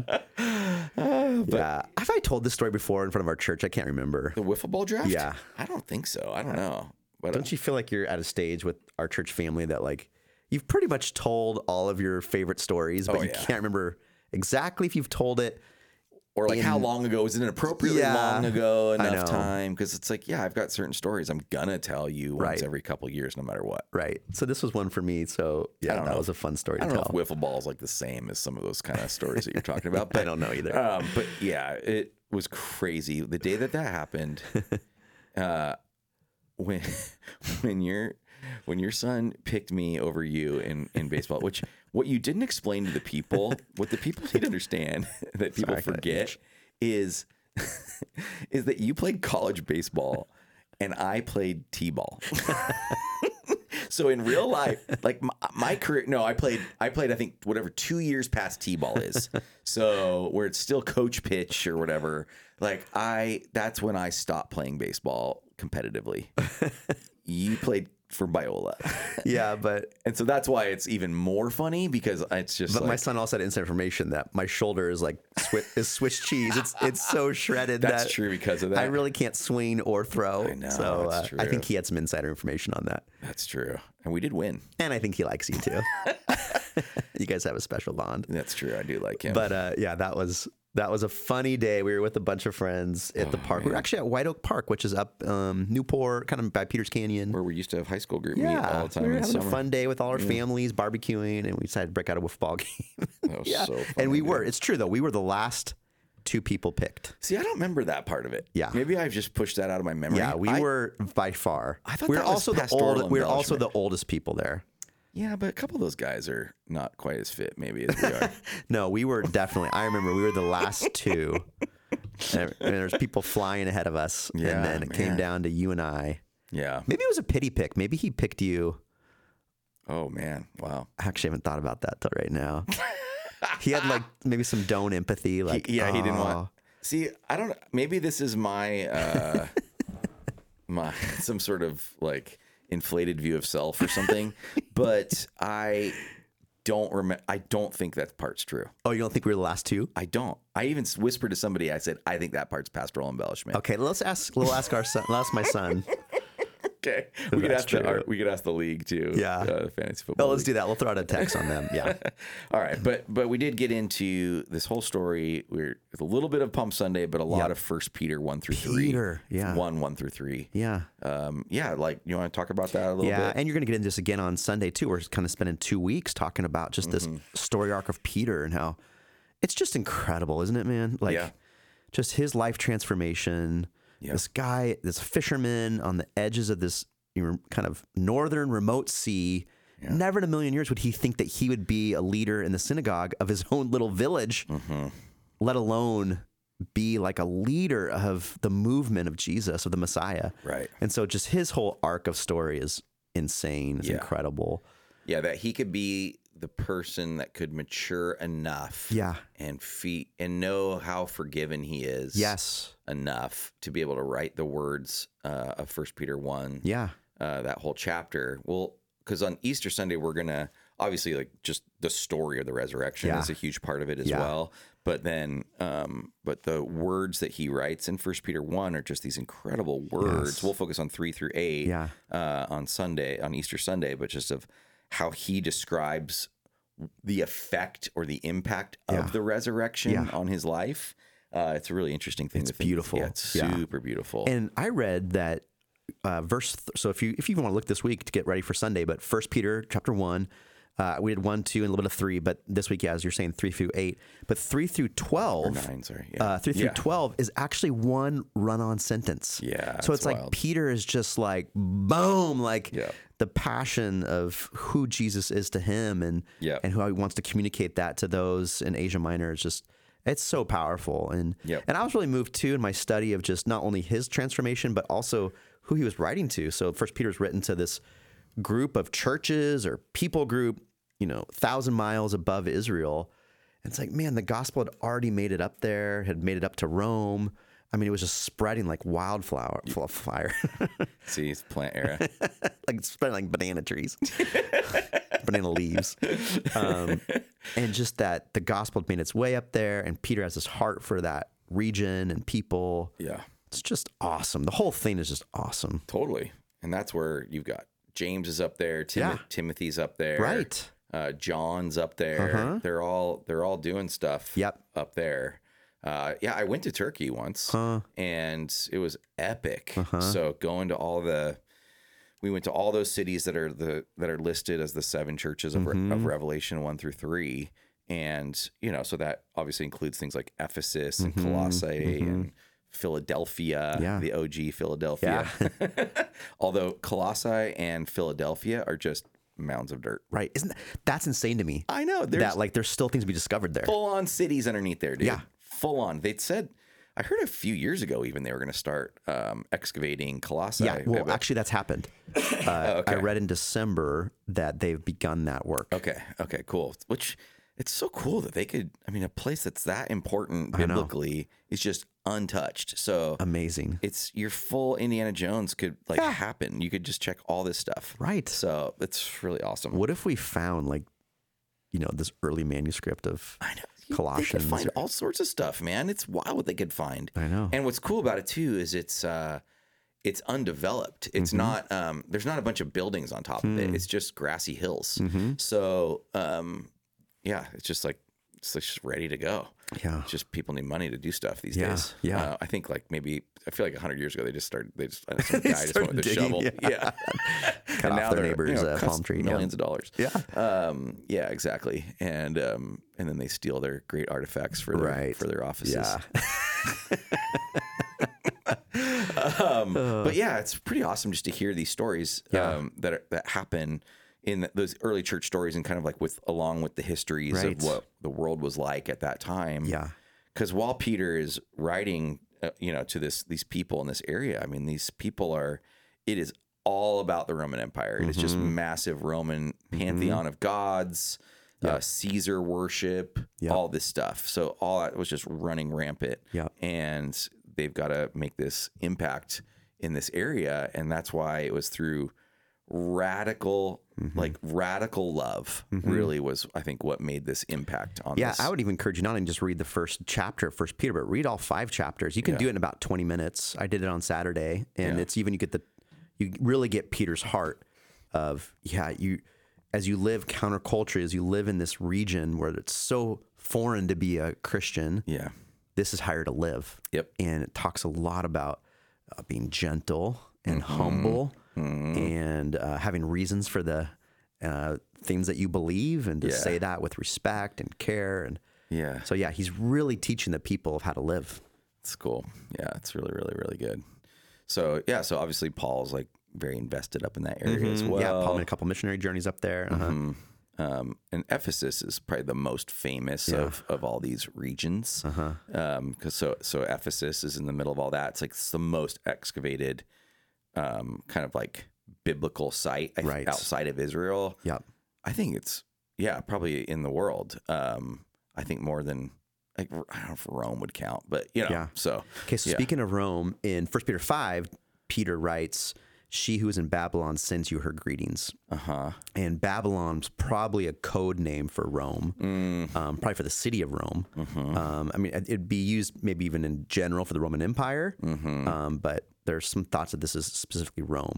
yeah. Have I told this story before in front of our church? I can't remember. The wiffle ball draft? Yeah. I don't think so. I don't know. But Don't you feel like you're at a stage with our church family that like you've pretty much told all of your favorite stories, but Oh, you yeah. can't remember exactly if you've told it. or like how in- long ago? Was it inappropriately Yeah, long ago I enough know. time? Because it's like, yeah, I've got certain stories I'm gonna tell you once Right. every couple of years, no matter what. Right. So this was one for me. So yeah, don't that know. was a fun story I to don't know tell. if wiffle ball is like the same as some of those kind of stories that you're talking about. But I don't know either. Um, but yeah, it was crazy. The day that that happened, uh, when when your when your son picked me over you in, in baseball, which what you didn't explain to the people, what the people need to understand that people Sorry, I got forget is is that you played college baseball and I played t-ball. So in real life, like my, my career, no, I played, I played, I think whatever two years past t-ball is. So where it's still coach pitch or whatever. Like I, that's when I stopped playing baseball competitively. You played for Biola. Yeah, but And so that's why it's even more funny because it's just but like, my son also had inside information that my shoulder is like Swiss, is Swiss cheese. It's it's so shredded. that's that true because of that. I really can't swing or throw. I know, so that's uh, I think true. he had some insider information on that, That's true. And we did win. and I think he likes you too. You guys have a special bond. That's true. I do like him. But uh, yeah, that was that was a funny day. We were with a bunch of friends at the park. We were actually at White Oak Park, which is up um, Newport, kind of by Peters Canyon. Where we used to have high school group meet Yeah, all the time we were in the having summer. a fun day with all our families, barbecuing, and we decided to break out a wiffle ball game. That was yeah, so funny, and we dude. were. It's true though. We were the last two people picked. See, I don't remember that part of it. Yeah. Maybe I've just pushed that out of my memory. Yeah, we I- were by far. I thought we were that was also the pastoral old. We were also the embellishment. oldest people there. Yeah, but a couple of those guys are not quite as fit, maybe, as we are. No, we were definitely. I remember we were the last two. And there's people flying ahead of us, Yeah, and then it came man. down to you and I. Yeah. Maybe it was a pity pick. Maybe he picked you. Oh, man. Wow. I actually haven't thought about that till right now. He had like maybe some Doan empathy. Like, He- yeah, he didn't "Oh." want. See, I don't. Maybe this is my uh, my some sort of like inflated view of self or something, but I don't remember. I don't think that part's true. Oh, you don't think we were the last two? I don't. I even whispered to somebody. I said, I think that part's pastoral embellishment. Okay, let's ask. We'll ask our son. Let's ask my son. Okay, we could That's ask the true. our, we could ask the league too. Yeah. uh, the fantasy football. Oh, let's league. do that. We'll throw out a text on them. Yeah. All right, but but we did get into this whole story. We're with a little bit of Palm Sunday, but a lot Yep. of First Peter one through three. Peter, yeah. one one through three. Yeah. Um, yeah, like you want to talk about that a little Yeah, bit? and you're going to get into this again on Sunday too. We're kind of spending two weeks talking about just this Mm-hmm. story arc of Peter and how it's just incredible, isn't it, man? Like, Yeah. just his life transformation. Yeah. This guy, this fisherman on the edges of this you know, kind of northern remote sea. Never in a million years would he think that he would be a leader in the synagogue of his own little village, Mm-hmm. let alone be like a leader of the movement of Jesus, of the Messiah. Right. And so just his whole arc of story is insane. It's Yeah. incredible. Yeah, that he could be the person that could mature enough. Yeah. And fe- and know how forgiven he is. Yes. Enough to be able to write the words uh, of First Peter one. Yeah. Uh, that whole chapter. Well, because on Easter Sunday we're gonna obviously like just the story of the resurrection Yeah. is a huge part of it as Yeah. well. But then, um, but the words that he writes in First Peter one are just these incredible words. Yes. We'll focus on three through eight Yeah. uh, on Sunday, on Easter Sunday, but just of how he describes the effect or the impact of Yeah. the resurrection Yeah. on his life. Uh, it's a really interesting thing. It's to think. beautiful. Yeah, it's Yeah. super beautiful. And I read that uh, verse. Th- so if you if you want to look this week to get ready for Sunday, but First Peter chapter one, uh, we did one, two, and a little bit of three. But this week, yeah, as you're saying, three through eight. But three through twelve, Nine, sorry. Yeah. uh, three through Yeah. twelve is actually one run-on sentence. Yeah, So it's it's like wild. Peter is just like boom, like Yeah. the passion of who Jesus is to him, and Yeah. and how he wants to communicate that to those in Asia Minor is just. It's so powerful, and Yep. and I was really moved too in my study of just not only his transformation, but also who he was writing to. So First Peter's written to this group of churches or people group, you know, thousand miles above Israel. And it's like, man, the gospel had already made it up there, had made it up to Rome. I mean, it was just spreading like wildflower, full of fire, See, it's plant era. like spreading like banana trees, banana leaves, um, and just that the gospel had made its way up there, and Peter has this heart for that region and people. Yeah, It's just awesome. The whole thing is just awesome. totally. And that's where you've got James is up there, Tim- Yeah. Timothy's up there, Right. Uh, John's up there. Uh-huh. They're all they're all doing stuff. Yep. up there. Uh, yeah, I went to Turkey once, Huh. and it was epic. Uh-huh. So going to all the, we went to all those cities that are the that are listed as the seven churches of, Mm-hmm. of Revelation one through three, and you know, so that obviously includes things like Ephesus and Colossae and Philadelphia, Mm-hmm. Yeah. the O G Philadelphia. Although Colossae and Philadelphia are just mounds of dirt. Right. Isn't that, that's insane to me. I know there's That like there's still things to be discovered there. full on cities underneath there, dude. Yeah. Full on. They'd said, I heard a few years ago even they were going to start um, excavating Colossae. Yeah. Well, But- actually, that's happened. Uh, okay. I read in December that they've begun that work. okay. Okay. Cool. Which it's so cool that they could, I mean, a place that's that important biblically is just untouched. So amazing. It's your full Indiana Jones could like Yeah. happen. You could just check all this stuff. Right. So it's really awesome. What if we found like, you know, this early manuscript of I know. You- Colossians? They could find all sorts of stuff, man. It's wild what they could find. I know. And what's cool about it too is it's uh, it's undeveloped. It's Mm-hmm. not. Um, there's not a bunch of buildings on top of it. It's just grassy hills. Mm-hmm. So um, yeah, it's just like it's just ready to go. Yeah. It's just people need money to do stuff these Yeah, days. yeah. Uh, I think like maybe I feel like a hundred years ago they just started. They just I know some They guy just went started with a digging, shovel. yeah. Yeah. Cut And off now the they're, neighbor's you know, uh, costs palm tree. Yeah. millions of dollars. Yeah. Um, yeah, exactly. And um, and then they steal their great artifacts for their, Right. for their offices. Yeah. um, but yeah, it's pretty awesome just to hear these stories Yeah. um, that are, that happen in th- those early church stories, and kind of like with along with the histories Right. of what the world was like at that time. Yeah. Because while Peter is writing, uh, you know, to this these people in this area, I mean, these people are. It is all about the Roman Empire. It is just Mm-hmm. massive Roman pantheon of gods, uh, Caesar worship, Yeah. all this stuff. So all that was just running rampant. Yeah. And they've got to make this impact in this area, and that's why it was through radical, Mm-hmm. like radical love. Really was, I think, what made this impact on. Yeah, this. I would even encourage you not only just read the first chapter of First Peter, but read all five chapters. You can Yeah. do it in about twenty minutes. I did it on Saturday, and Yeah. it's even you get the you really get Peter's heart of yeah you as you live counterculture, as you live in this region where it's so foreign to be a Christian. Yeah. This is how you're to live. Yep. And it talks a lot about uh, being gentle and Mm-hmm. humble and uh, having reasons for the uh, things that you believe, and to Yeah. say that with respect and care. And Yeah. so, yeah, he's really teaching the people of how to live. It's cool. Yeah, it's really, really, really good. So yeah, so obviously Paul's like very invested up in that area as well. Mm-hmm. Yeah, Paul made a couple missionary journeys up there. Uh-huh. Um, and Ephesus is probably the most famous of, of all these regions. Uh-huh. Um, cause so, so Ephesus is in the middle of all that. It's like it's the most excavated, um, kind of like biblical site I th- Right. outside of Israel. Yep. I think it's, yeah, probably in the world. Um, I think more than like, I don't know if Rome would count, but you know, Yeah. so. Okay, so yeah. speaking of Rome, in First Peter five, Peter writes, "She who is in Babylon sends you her greetings." Uh-huh. And Babylon's probably a code name for Rome, Mm. um, probably for the city of Rome. Mm-hmm. Um, I mean, it- it'd be used maybe even in general for the Roman Empire, Mm-hmm. um, but there's some thoughts that this is specifically Rome.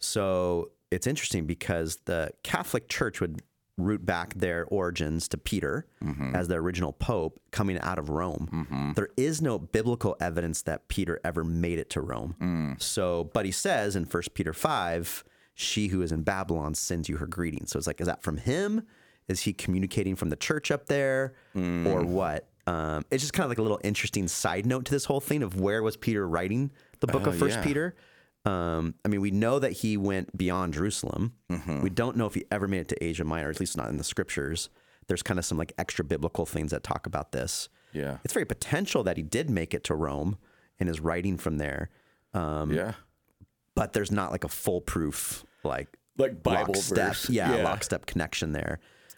So it's interesting because the Catholic Church would root back their origins to Peter Mm-hmm. as the original pope coming out of Rome. There is no biblical evidence that Peter ever made it to Rome. Mm. So, but he says in First Peter five, "She who is in Babylon sends you her greetings." So it's like, is that from him? Is he communicating from the church up there, Mm. or what? Um, it's just kind of like a little interesting side note to this whole thing of where was Peter writing the book Oh, of First yeah. Peter. Um, I mean, we know that he went beyond Jerusalem. Mm-hmm. We don't know if he ever made it to Asia Minor, at least not in the scriptures. There's kind of some like extra biblical things that talk about this. Yeah. It's very potential that he did make it to Rome and is writing from there, yeah. but there's not like a foolproof like Like Bible lockstep, verse. yeah, Yeah. lockstep connection there.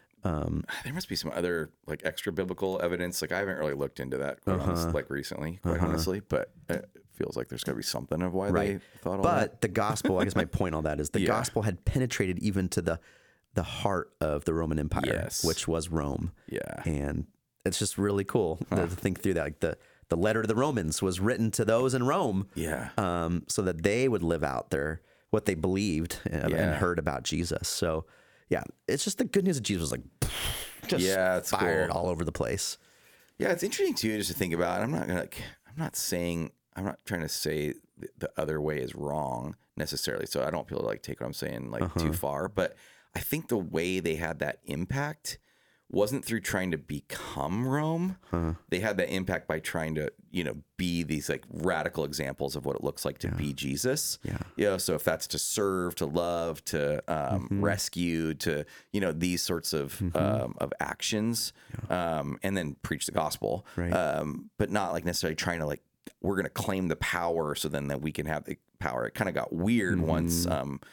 There must be some other like extra biblical evidence. Like I haven't really looked into that quite honest, like recently, quite honestly, but it feels like there's got to be something of why Right. they thought all But that. the gospel, I guess my point on that is the Yeah. gospel had penetrated even to the the heart of the Roman Empire, Yes. which was Rome. Yeah. And it's just really cool to think through that. Like the the letter to the Romans was written to those in Rome, Yeah. um, so that they would live out their what they believed and, Yeah. and heard about Jesus. So, yeah, it's just the good news of Jesus was like just Yeah, it's fired cool. all over the place. Yeah, it's interesting too, just to think about. I'm not gonna. Like, I'm not saying. I'm not trying to say the, the other way is wrong necessarily. So I don't feel like take what I'm saying like Uh-huh. too far. But I think the way they had that impact wasn't through trying to become Rome. They had that impact by trying to, you know, be these like radical examples of what it looks like to be Jesus. Yeah. You know, so if that's to serve, to love, to um, Mm-hmm. rescue, to, you know, these sorts of um, of actions, um, and then preach the gospel. Right. Um, but not like necessarily trying to like, we're going to claim the power so then that we can have the power. It kind of got weird Mm-hmm. once, um,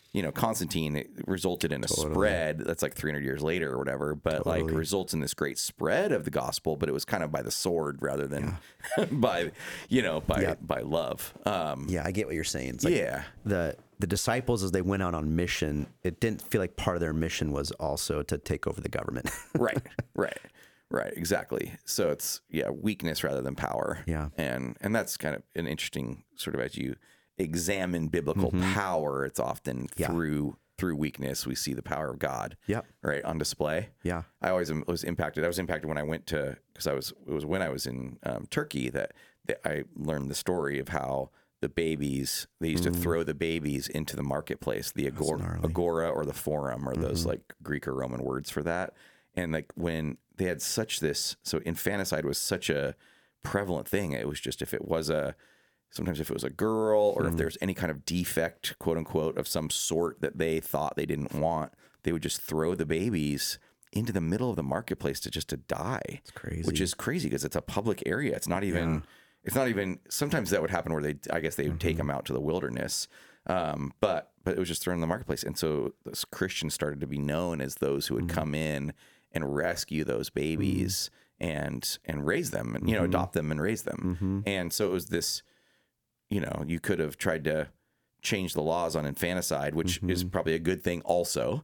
you know, Constantine it resulted in a Totally. spread that's like three hundred years later or whatever, but like Totally. results in this great spread of the gospel, but it was kind of by the sword rather than by, you know, by, Yeah. by love. Um, Yeah, I get what you're saying. It's like yeah. the the disciples, as they went out on mission, it didn't feel like part of their mission was also to take over the government. right, right, right, exactly. So it's yeah, weakness rather than power. Yeah. and and that's kind of an interesting sort of as you examine biblical power, it's often Mm-hmm. Yeah. through through weakness we see the power of God. Yep. right on display. Yeah. I always am- was impacted. I was impacted when I went to because I was it was when I was in um, Turkey that, that I learned the story of how the babies they used to throw the babies into the marketplace, the agora, gnarly. agora or the forum or those like Greek or Roman words for that. And like when they had such this, so infanticide was such a prevalent thing. It was just if it was a sometimes if it was a girl or if there's any kind of defect, quote unquote, of some sort that they thought they didn't want, they would just throw the babies into the middle of the marketplace to just to die. It's crazy. Which is crazy because it's a public area. It's not even, it's not even, sometimes that would happen where they, I guess they would take them out to the wilderness. Um, but, but it was just thrown in the marketplace. And so those Christians started to be known as those who would come in and rescue those babies and, and raise them and, you know, adopt them and raise them. And so it was this, you know, you could have tried to change the laws on infanticide, which is probably a good thing also,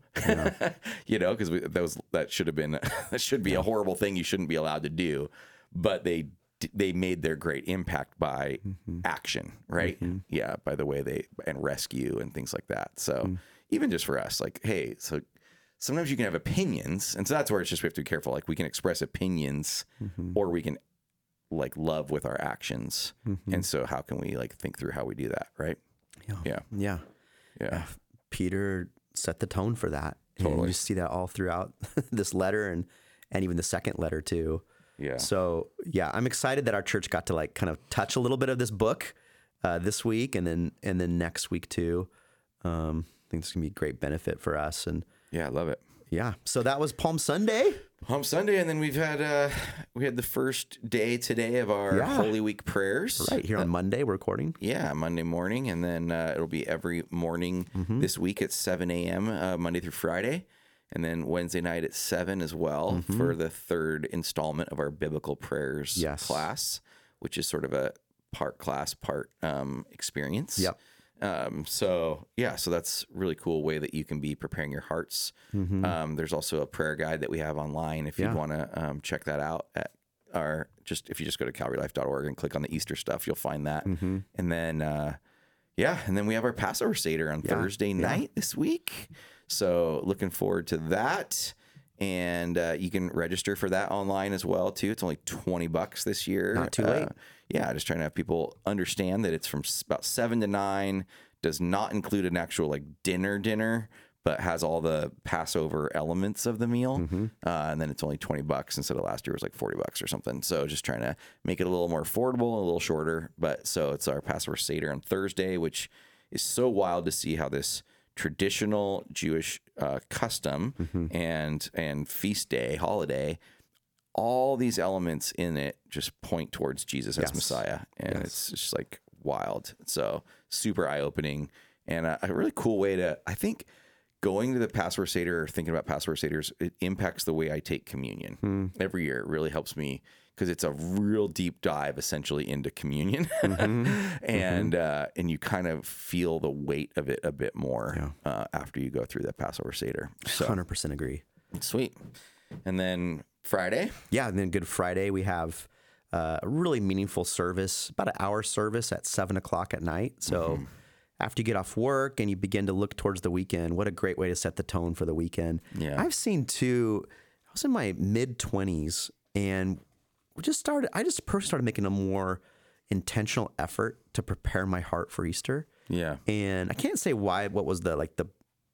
you know, because that was, that should have been, that should be a horrible thing you shouldn't be allowed to do, but they, they made their great impact by action, right? Yeah. By the way they, and rescue and things like that. So even just for us, like, hey, so sometimes you can have opinions. And so that's where it's just, we have to be careful. Like we can express opinions or we can like love with our actions. And so how can we like think through how we do that? Right. Yeah. Yeah. Yeah. Yeah. Peter set the tone for that. And Totally. you see that all throughout this letter and, and even the second letter too. Yeah. So yeah, I'm excited that our church got to like kind of touch a little bit of this book uh, this week and then, and then next week too. Um, I think it's gonna be a great benefit for us. And Yeah. I love it. yeah, so that was Palm Sunday. Palm Sunday. And then we've had, uh, we had the first day today of our Yeah. Holy Week prayers. Right here on Monday, we're recording. Yeah, Monday morning, and then uh, it'll be every morning this week at seven a.m. Uh, Monday through Friday, and then Wednesday night at seven as well for the third installment of our biblical prayers Yes. class, which is sort of a part class, part um, experience. Yep. Um, so yeah, so that's a really cool way that you can be preparing your hearts. Um, there's also a prayer guide that we have online if Yeah. you'd want to um, check that out at our, just, if you just go to calvary life dot org and click on the Easter stuff, you'll find that. And then, uh, yeah. And then we have our Passover Seder on Thursday night this week. So looking forward to that. And, uh, you can register for that online as well too. It's only twenty bucks this year. Not too Uh, late. yeah, just trying to have people understand that it's from s- about seven to nine, does not include an actual like dinner dinner, but has all the Passover elements of the meal. Mm-hmm. Uh, and then it's only twenty bucks instead of last year it was like forty bucks or something. So just trying to make it a little more affordable, a little shorter. But so it's our Passover Seder on Thursday, which is so wild to see how this traditional Jewish uh, custom Mm-hmm. and, and feast day, holiday, all these elements in it just point towards Jesus as Yes. Messiah. And Yes. it's just like wild. So super eye opening and a, a really cool way to, I think going to the Passover Seder or thinking about Passover Seders, it impacts the way I take communion Hmm. every year. It really helps me because it's a real deep dive essentially into communion and, uh, and you kind of feel the weight of it a bit more, uh, after you go through that Passover Seder. So one hundred percent agree. sweet. And then Friday. Yeah, and then Good Friday, we have uh, a really meaningful service, about an hour service at seven o'clock at night. So after you get off work and you begin to look towards the weekend, what a great way to set the tone for the weekend. Yeah. I've seen too, I was in my mid twenties and we just started, I just personally started making a more intentional effort to prepare my heart for Easter. Yeah. And I can't say why, what was the, like the,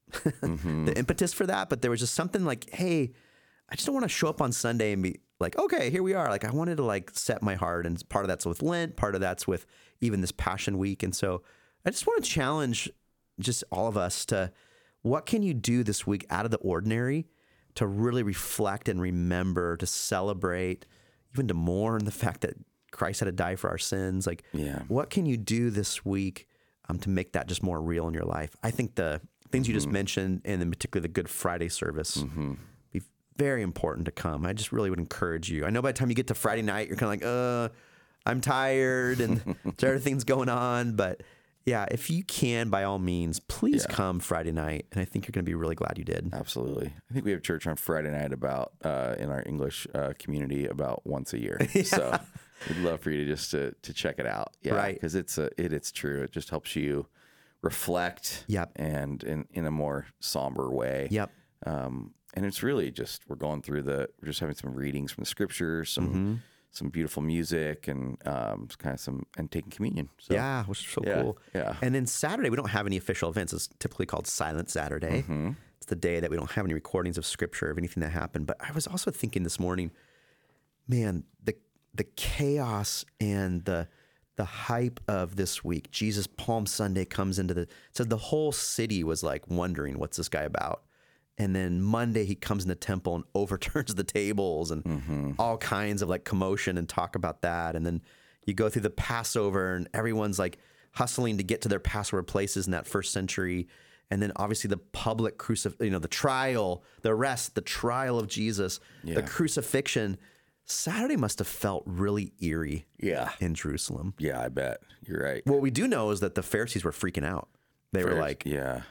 the impetus for that, but there was just something like, hey, I just don't want to show up on Sunday and be like, okay, here we are. Like I wanted to like set my heart, and part of that's with Lent, part of that's with even this Passion Week. And so I just want to challenge just all of us to, what can you do this week out of the ordinary to really reflect and remember, to celebrate, even to mourn the fact that Christ had to die for our sins? Like, Yeah. what can you do this week um, to make that just more real in your life? I think the things you just mentioned, and in particular the Good Friday service, Mm-hmm. be very important to come. I just really would encourage you. I know by the time you get to Friday night, you're kind of like, uh, I'm tired and there are things going on, but yeah, if you can, by all means, please Yeah. come Friday night, and I think you're going to be really glad you did. Absolutely. I think we have church on Friday night about uh, in our English uh, community about once a year. So we'd love for you to just to, to check it out. Yeah, Right. because it's a, it, it's true. It just helps you reflect. Yep. And in, in a more somber way. Yep. Um, and it's really just we're going through the we're just having some readings from the scriptures, some Mm-hmm. some beautiful music, and um, kind of some and taking communion. So, Yeah, which is so Yeah, cool. yeah. And then Saturday, we don't have any official events. It's typically called Silent Saturday. Mm-hmm. It's the day that we don't have any recordings of scripture of anything that happened. But I was also thinking this morning, man, the the chaos and the the hype of this week. Jesus Palm Sunday comes into the so the whole city was like wondering what's this guy about. And then Monday he comes in the temple and overturns the tables and Mm-hmm. all kinds of like commotion and talk about that. And then you go through the Passover and everyone's like hustling to get to their Passover places in that first century. And then obviously the public crucif, you know, the trial, the arrest, the trial of Jesus, Yeah. the crucifixion. Saturday must have felt really eerie Yeah. in Jerusalem. Yeah, I bet you're right. What we do know is that the Pharisees were freaking out. They were Pharisees- like, yeah.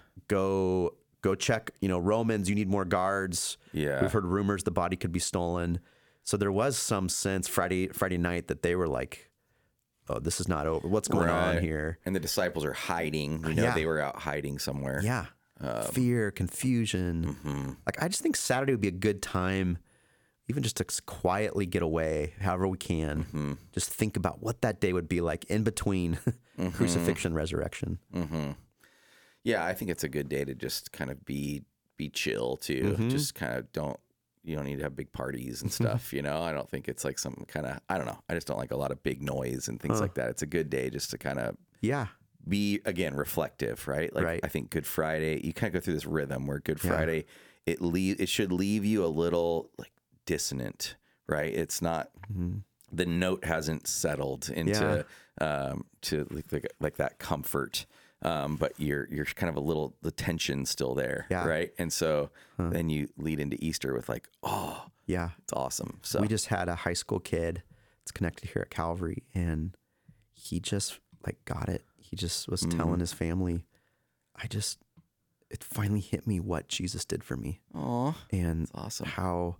go go check, you know, Romans, you need more guards. Yeah. We've heard rumors the body could be stolen. So there was some sense Friday Friday night that they were like, oh, this is not over. What's going on Right. here? And the disciples are hiding. We know Yeah. they were out hiding somewhere. Yeah. Um, Fear, confusion. mm-hmm. Like, I just think Saturday would be a good time, even just to s- quietly get away, however we can. Mm-hmm. Just think about what that day would be like in between crucifixion, resurrection. Mm-hmm. Yeah, I think it's a good day to just kind of be be chill too. Mm-hmm. Just kind of don't you don't need to have big parties and stuff. You know, I don't think it's like some kind of I don't know. I just don't like a lot of big noise and things Huh. like that. It's a good day just to kind of Yeah. be again reflective, right? Like Right. I think Good Friday, you kind of go through this rhythm where Good Yeah. Friday it leave it should leave you a little like dissonant, right? It's not Mm-hmm. the note hasn't settled into um to like, like like that comfort. Um, but you're you're kind of a little the tension's still there, Yeah. right? And so then you lead into Easter with like, oh, Yeah. it's awesome. So We just had a high school kid that's connected here at Calvary, and he just like got it. He just was Mm-hmm. telling his family, I just, it finally hit me what Jesus did for me, oh, and awesome. how,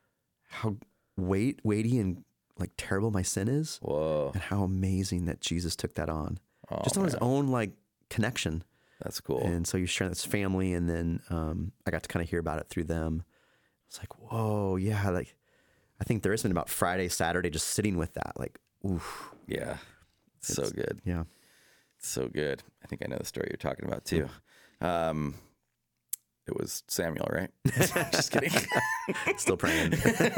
how weight, weighty and like terrible my sin is, Whoa, and how amazing that Jesus took that on, oh, just on his man, own like connection. that's cool. And so you're sharing this family, and then um, I got to kind of hear about it through them. It's like, whoa, yeah, like I think there is something about Friday, Saturday, just sitting with that, like, oof, Yeah, it's so good. yeah, It's so good. I think I know the story you're talking about too. Um, it was Samuel, right? Just kidding. still praying.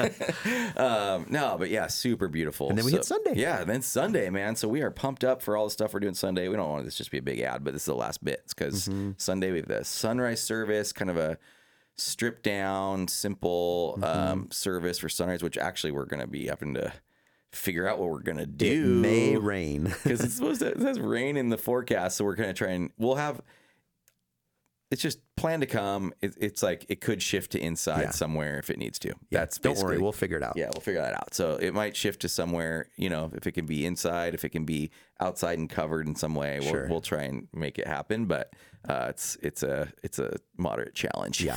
um, no, but yeah, super beautiful. And then we So- hit Sunday. Yeah, then Sunday, man. So we are pumped up for all the stuff we're doing Sunday. We don't want this just to be a big ad, but this is the last bit because Mm-hmm. Sunday we have the sunrise service, kind of a stripped down, simple Mm-hmm. um, service for sunrise, which actually we're going to be having to figure out what we're going to It do. may rain. Because it's supposed to, it says rain in the forecast, so we're gonna try and we'll have. It's just plan to come. It, it's like it could shift to inside Yeah. somewhere if it needs to. Yeah, That's don't basically, worry, we'll figure it out. yeah, we'll figure that out. So it might shift to somewhere. You know, if it can be inside, if it can be outside and covered in some way, we'll Sure. we'll try and make it happen. But uh, it's it's a it's a moderate challenge. Yeah.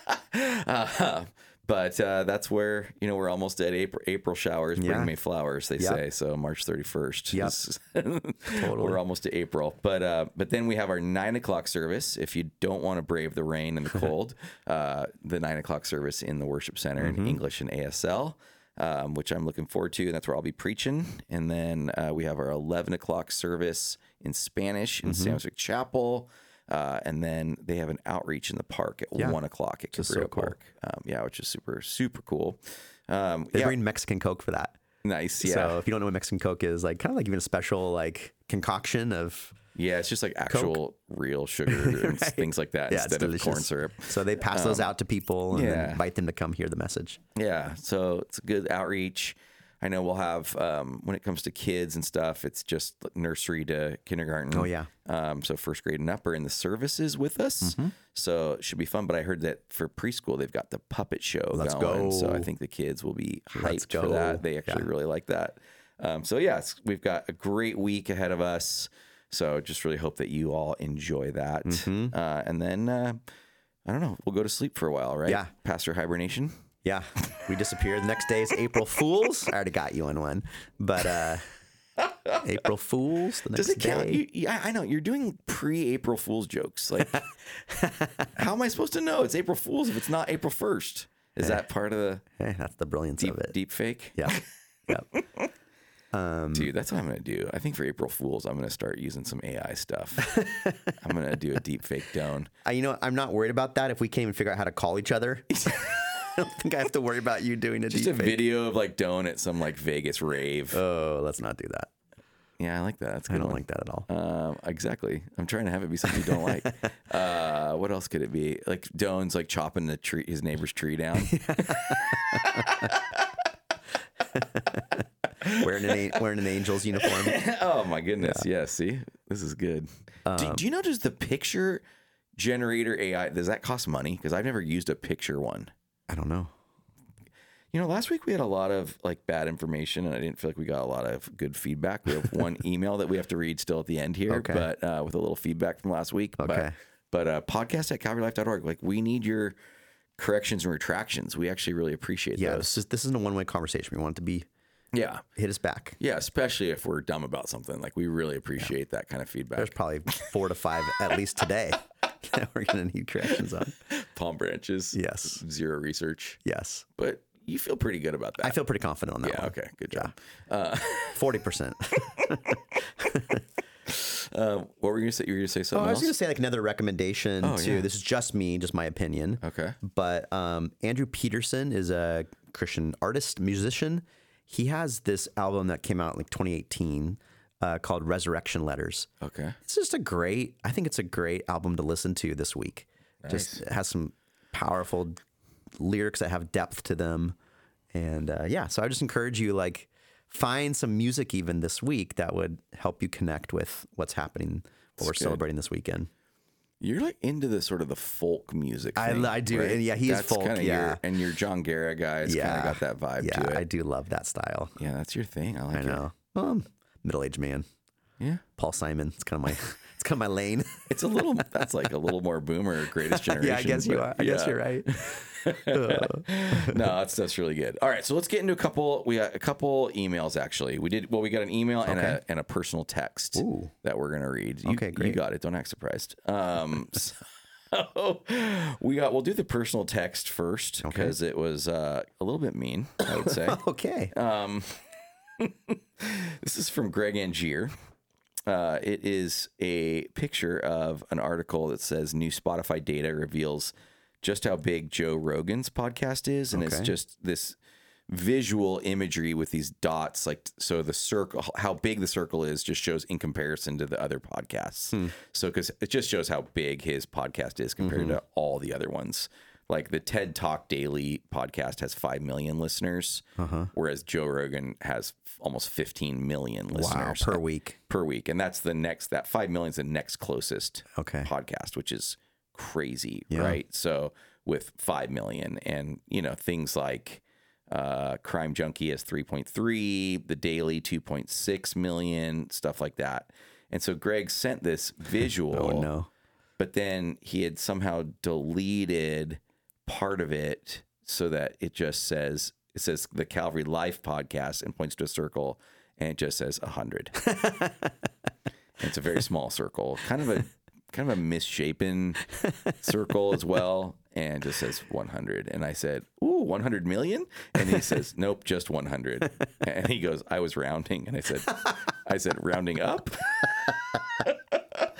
uh, but uh, that's where you know we're almost at April. April showers bring Yeah. me flowers, they Yep. say. So March thirty-first. Yep. is- We're almost to April. But uh, but then we have our nine o'clock service. If you don't want to brave the rain and the cold, uh, the nine o'clock service in the worship center Mm-hmm. in English and A S L. Um, which I'm looking forward to, and that's where I'll be preaching. And then uh, we have our eleven o'clock service in Spanish in Mm-hmm. Samswick Chapel. Uh, and then they have an outreach in the park at Yeah. one o'clock at is so Cabrillo cool. Park. Um, yeah, which is super, super cool. Um, They yeah, bring Mexican Coke for that. nice. Yeah. So if you don't know what Mexican Coke is, like kind of like even a special like concoction of yeah, it's just like actual real sugar and Right. things like that Yeah, it's instead of corn delicious. syrup. So they pass those out to people and then yeah. invite them to come hear the message. Yeah, so it's a good outreach. I know we'll have, um, when it comes to kids and stuff, it's just nursery to kindergarten. Oh, yeah. Um, so first grade and up are in the services with us. Mm-hmm. So it should be fun. But I heard that for preschool, they've got the puppet show Let's going. go. So I think the kids will be Let's hyped for go. that. They actually Yeah. really like that. Um, so yeah, it's, we've got a great week ahead of us. So just really hope that you all enjoy that. Mm-hmm. Uh, and then, uh, I don't know, we'll go to sleep for a while, right? Yeah. Pastor hibernation. Yeah, we disappeared. The next day is April Fools. I already got you on one, but uh, April Fools. The next Does it count? day. You, yeah, I know you're doing pre-April Fool's jokes. Like, how am I supposed to know it's April Fool's if it's not April first? Is that part of the Hey, that's the brilliance deep of it. deep fake? Yeah, yep. Um, Dude, that's what I'm gonna do. I think for April Fools, I'm gonna start using some A I stuff. I'm gonna do a deep fake Doan. I, you know, I'm not worried about that if we can't even figure out how to call each other. I don't think I have to worry about you doing a Just a deep fake. video of like Doan at some like Vegas rave. Oh, let's not do that. Yeah, I like that. That's a I good don't one. like that at all. Um, exactly. I'm trying to have it be something you don't like. Uh, what else could it be? Like Doan's like chopping the tree, his neighbor's tree down. wearing an a- wearing an Angels uniform. Oh my goodness. Yeah. See, this is good. Um, do, do you know, does the picture generator A I, does that cost money? Because I've never used a picture one. I don't know. You know, last week we had a lot of like bad information and I didn't feel like we got a lot of good feedback. We have one email that we have to read still at the end here, Okay. but uh, with a little feedback from last week. Okay. But, but uh, podcast at calvary life dot org. Like, we need your corrections and retractions. We actually really appreciate Yeah, those. this is this isn't a one way conversation. We want it to be Yeah. hit us back. Yeah. Especially if we're dumb about something. Like, we really appreciate that kind of feedback. There's probably four to five at least today that we're gonna need corrections on. Palm branches. Yes. Zero research. Yes, But you feel pretty good about that. I feel pretty confident on that Yeah. one. Okay. Good job. Forty percent. Uh, what were you going to say? You were going to say Oh, something I was else? going to say like another recommendation Oh, too. yeah. This is just me, just my opinion. Okay. But um, Andrew Peterson is a Christian artist, musician. He has this album that came out in like twenty eighteen uh, called Resurrection Letters. Okay. It's just a great, I think it's a great album to listen to this week. Just it has some powerful lyrics that have depth to them. And uh, yeah, so I just encourage you, like, find some music even this week that would help you connect with what's happening, what we're good. celebrating this weekend. You're like into the sort of the folk music. I- thing, I do. right? And yeah, he is That's folk, kinda yeah. Your, and your John Guerra guys kind Yeah. of got that vibe Yeah, to it. I do love that style. Yeah, that's your thing. I like I know. Well, I'm a middle-aged man. it. Yeah. Paul Simon. It's kind of my, it's kind of my lane. It's a little, that's like a little more boomer, Greatest Generation. yeah, I guess you but are. I guess yeah. you're right. No, that's that's really good. All right, so let's get into a couple. We got a couple emails actually. We did well. We got an email and Okay. a and a personal text Ooh. that we're gonna read. You, Okay, You great. got it. Don't act surprised. Um, so we got. We'll do the personal text first because it was uh, a little bit mean, I would say. Okay. Um, this is from Greg Angier. Uh, it is a picture of an article that says new Spotify data reveals just how big Joe Rogan's podcast is. And it's Okay. just this visual imagery with these dots. Like, so the circle, how big the circle is just shows in comparison to the other podcasts. So, cause it just shows how big his podcast is compared to all the other ones. Like the TED Talk Daily podcast has five million listeners, whereas Joe Rogan has f- almost fifteen million Wow. listeners Per week. per week. And that's the next, that five million is the next closest Okay. podcast, which is crazy, Yeah. right? So with five million and, you know, things like uh, Crime Junkie has three point three, The Daily two point six million, stuff like that. And so Greg sent this visual, Oh no. but then he had somehow deleted part of it so that it just says, it says the Calvary Life podcast and points to a circle and it just says one hundred. It's a very small circle, kind of a kind of a misshapen circle as well, and just says one hundred. And I said, "Ooh, one hundred million?" And he says, "Nope, just one hundred." And he goes, "I was rounding." And I said, "I said rounding up."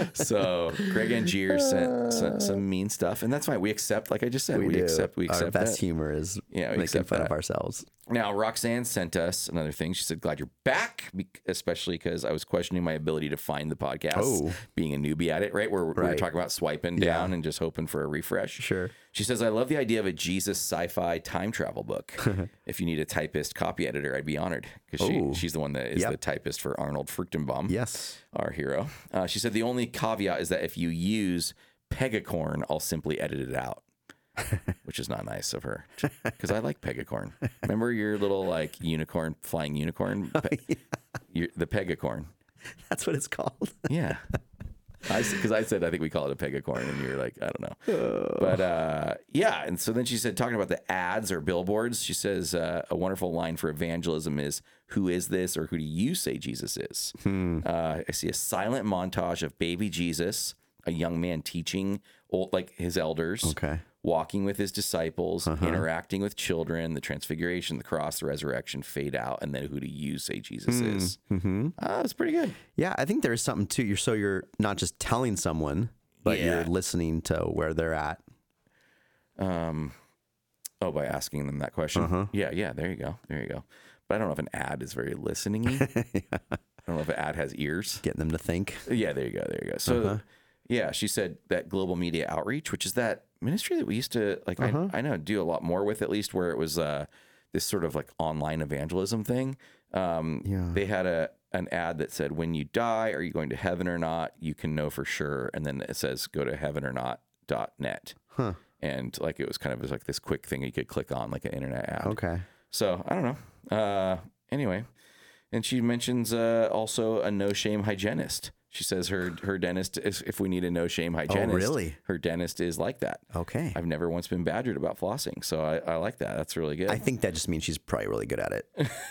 So Greg Angier sent, sent some mean stuff, and that's fine. We accept, like I just said, we, we accept. We accept Our best that. humor is yeah, we making fun that. of ourselves. Now, Roxanne sent us another thing. She said, glad you're back, especially because I was questioning my ability to find the podcast, oh. being a newbie at it, right? Where right. we were talking about swiping yeah. down and just hoping for a refresh. Sure. She says, I love the idea of a Jesus sci-fi time travel book. If you need a typist copy editor, I'd be honored, because she, she's the one that is yep. the typist for Arnold Fruchtenbaum, yes, our hero. Uh, she said, the only caveat is that if you use Pegacorn, I'll simply edit it out. Which is not nice of her, because I like Pegacorn. Remember your little like unicorn, flying unicorn? Pe- oh, yeah. your, the Pegacorn. That's what it's called. Yeah. Because I, I said, I think we call it a Pegacorn, and you're like, I don't know. Oh. But uh, yeah, and so then she said, talking about the ads or billboards, she says, uh, a wonderful line for evangelism is, who is this, or who do you say Jesus is? Hmm. Uh, I see a silent montage of baby Jesus, a young man teaching old, like his elders. Okay. Walking with his disciples, uh-huh. interacting with children, the transfiguration, the cross, the resurrection, fade out, and then who do you say Jesus mm. is? Mm-hmm. Uh, that's pretty good. Yeah, I think there's something too. You're so you're not just telling someone, but yeah. you're listening to where they're at. Um, oh, by asking them that question. Uh-huh. Yeah, yeah. There you go. There you go. But I don't know if an ad is very listening-y. yeah. I don't know if an ad has ears. Getting them to think. Yeah, there you go. There you go. So, uh-huh. yeah, she said that global media outreach, which is that ministry that we used to like uh-huh. I, I know do a lot more with, at least where it was uh this sort of like online evangelism thing. Um yeah. They had a an ad that said, when you die, are you going to heaven or not? You can know for sure. And then it says, go to heaven or not dot net. Huh. And like it was kind of was like this quick thing you could click on, like an internet ad. Okay. So I don't know. Uh anyway. And she mentions uh also a no shame hygienist. She says her her dentist is, if we need a no shame hygienist, oh, really? Her dentist is like that. Okay. I've never once been badgered about flossing, so I, I like that. That's really good. I think that just means she's probably really good at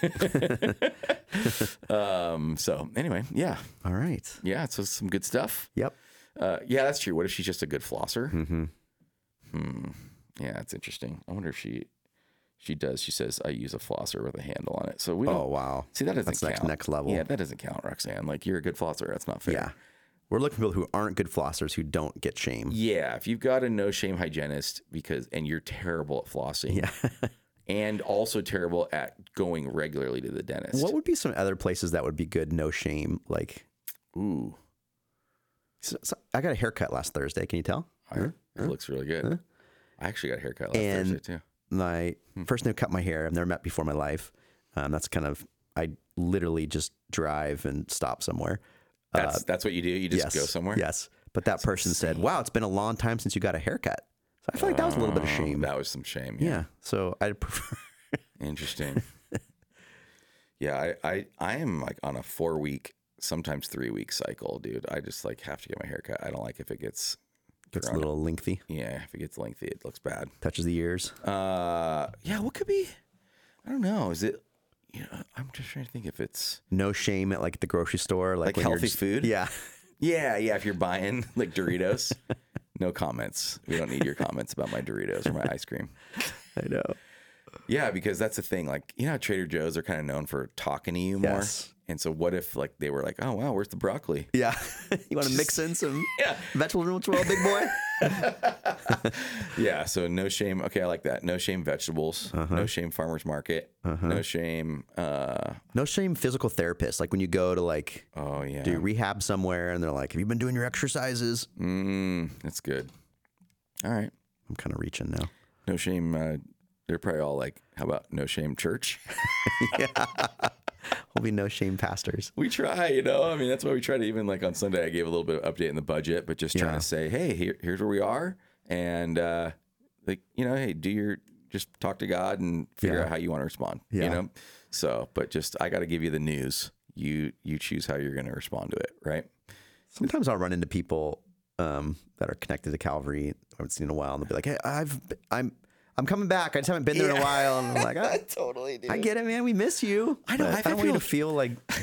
it. um. So anyway, yeah. All right. Yeah. So some good stuff. Yep. Uh. Yeah, that's true. What if she's just a good flosser? Mm-hmm. Hmm. Yeah, that's interesting. I wonder if she. She does. She says, I use a flosser with a handle on it. So we don't. Oh, wow. See, that doesn't That's count. Next, next level. Yeah, that doesn't count, Roxanne. Like, you're a good flosser. That's not fair. Yeah. We're looking for people who aren't good flossers, who don't get shame. Yeah. If you've got a no shame hygienist because, and you're terrible at flossing. Yeah. And also terrible at going regularly to the dentist. What would be some other places that would be good no shame? Like, ooh. So, so I got a haircut last Thursday. Can you tell? Huh? It huh? looks really good. Huh? I actually got a haircut last and Thursday too. My hmm. first time cut my hair. I've never met before in my life. Um, that's kind of, I literally just drive and stop somewhere. That's uh, that's what you do? You just yes, go somewhere? Yes. But that that's person insane. said, wow, it's been a long time since you got a haircut. So I feel like that was a little bit of shame. That was some shame. Yeah. yeah so I'd prefer. Interesting. yeah. I, I, I am like on a four week, sometimes three week cycle, dude. I just like have to get my haircut. I don't like if it gets... Gets a little lengthy. Yeah, if it gets lengthy, it looks bad. Touches the ears. Uh, yeah. What could be? I don't know. Is it? You know, I'm just trying to think if it's no shame at like the grocery store, like, like when healthy you're just, food. Yeah, yeah, yeah. If you're buying like Doritos, no comments. We don't need your comments about my Doritos or my ice cream. I know. Yeah, because that's the thing. Like, you know, how Trader Joe's are kind of known for talking to you more. Yes. And so what if like they were like, oh, wow, where's the broccoli? Yeah. You want to mix in some yeah. vegetables roll, big boy? Yeah. So no shame. Okay. I like that. No shame vegetables. Uh-huh. No shame farmer's market. Uh-huh. No shame. Uh, no shame physical therapist. Like when you go to like oh yeah, do rehab somewhere and they're like, have you been doing your exercises? Mm, that's good. All right. I'm kind of reaching now. No shame. Uh, they're probably all like, how about no shame church? Yeah. We'll be no shame pastors. We try, you know, I mean, that's why we try to, even like on Sunday, I gave a little bit of update in the budget, but just trying yeah. to say, hey, here, here's where we are. And uh, like, you know, hey, do your, just talk to God and figure yeah. out how you want to respond, yeah. you know? So, but just, I got to give you the news. You, you choose how you're going to respond to it. Right. Sometimes I'll run into people um, that are connected to Calvary I haven't seen in a while. And they'll be like, hey, I've, I'm, I'm coming back. I just haven't been there yeah. in a while. And I'm like, I totally do. I get it, man. We miss you. I know. I don't want you to feel like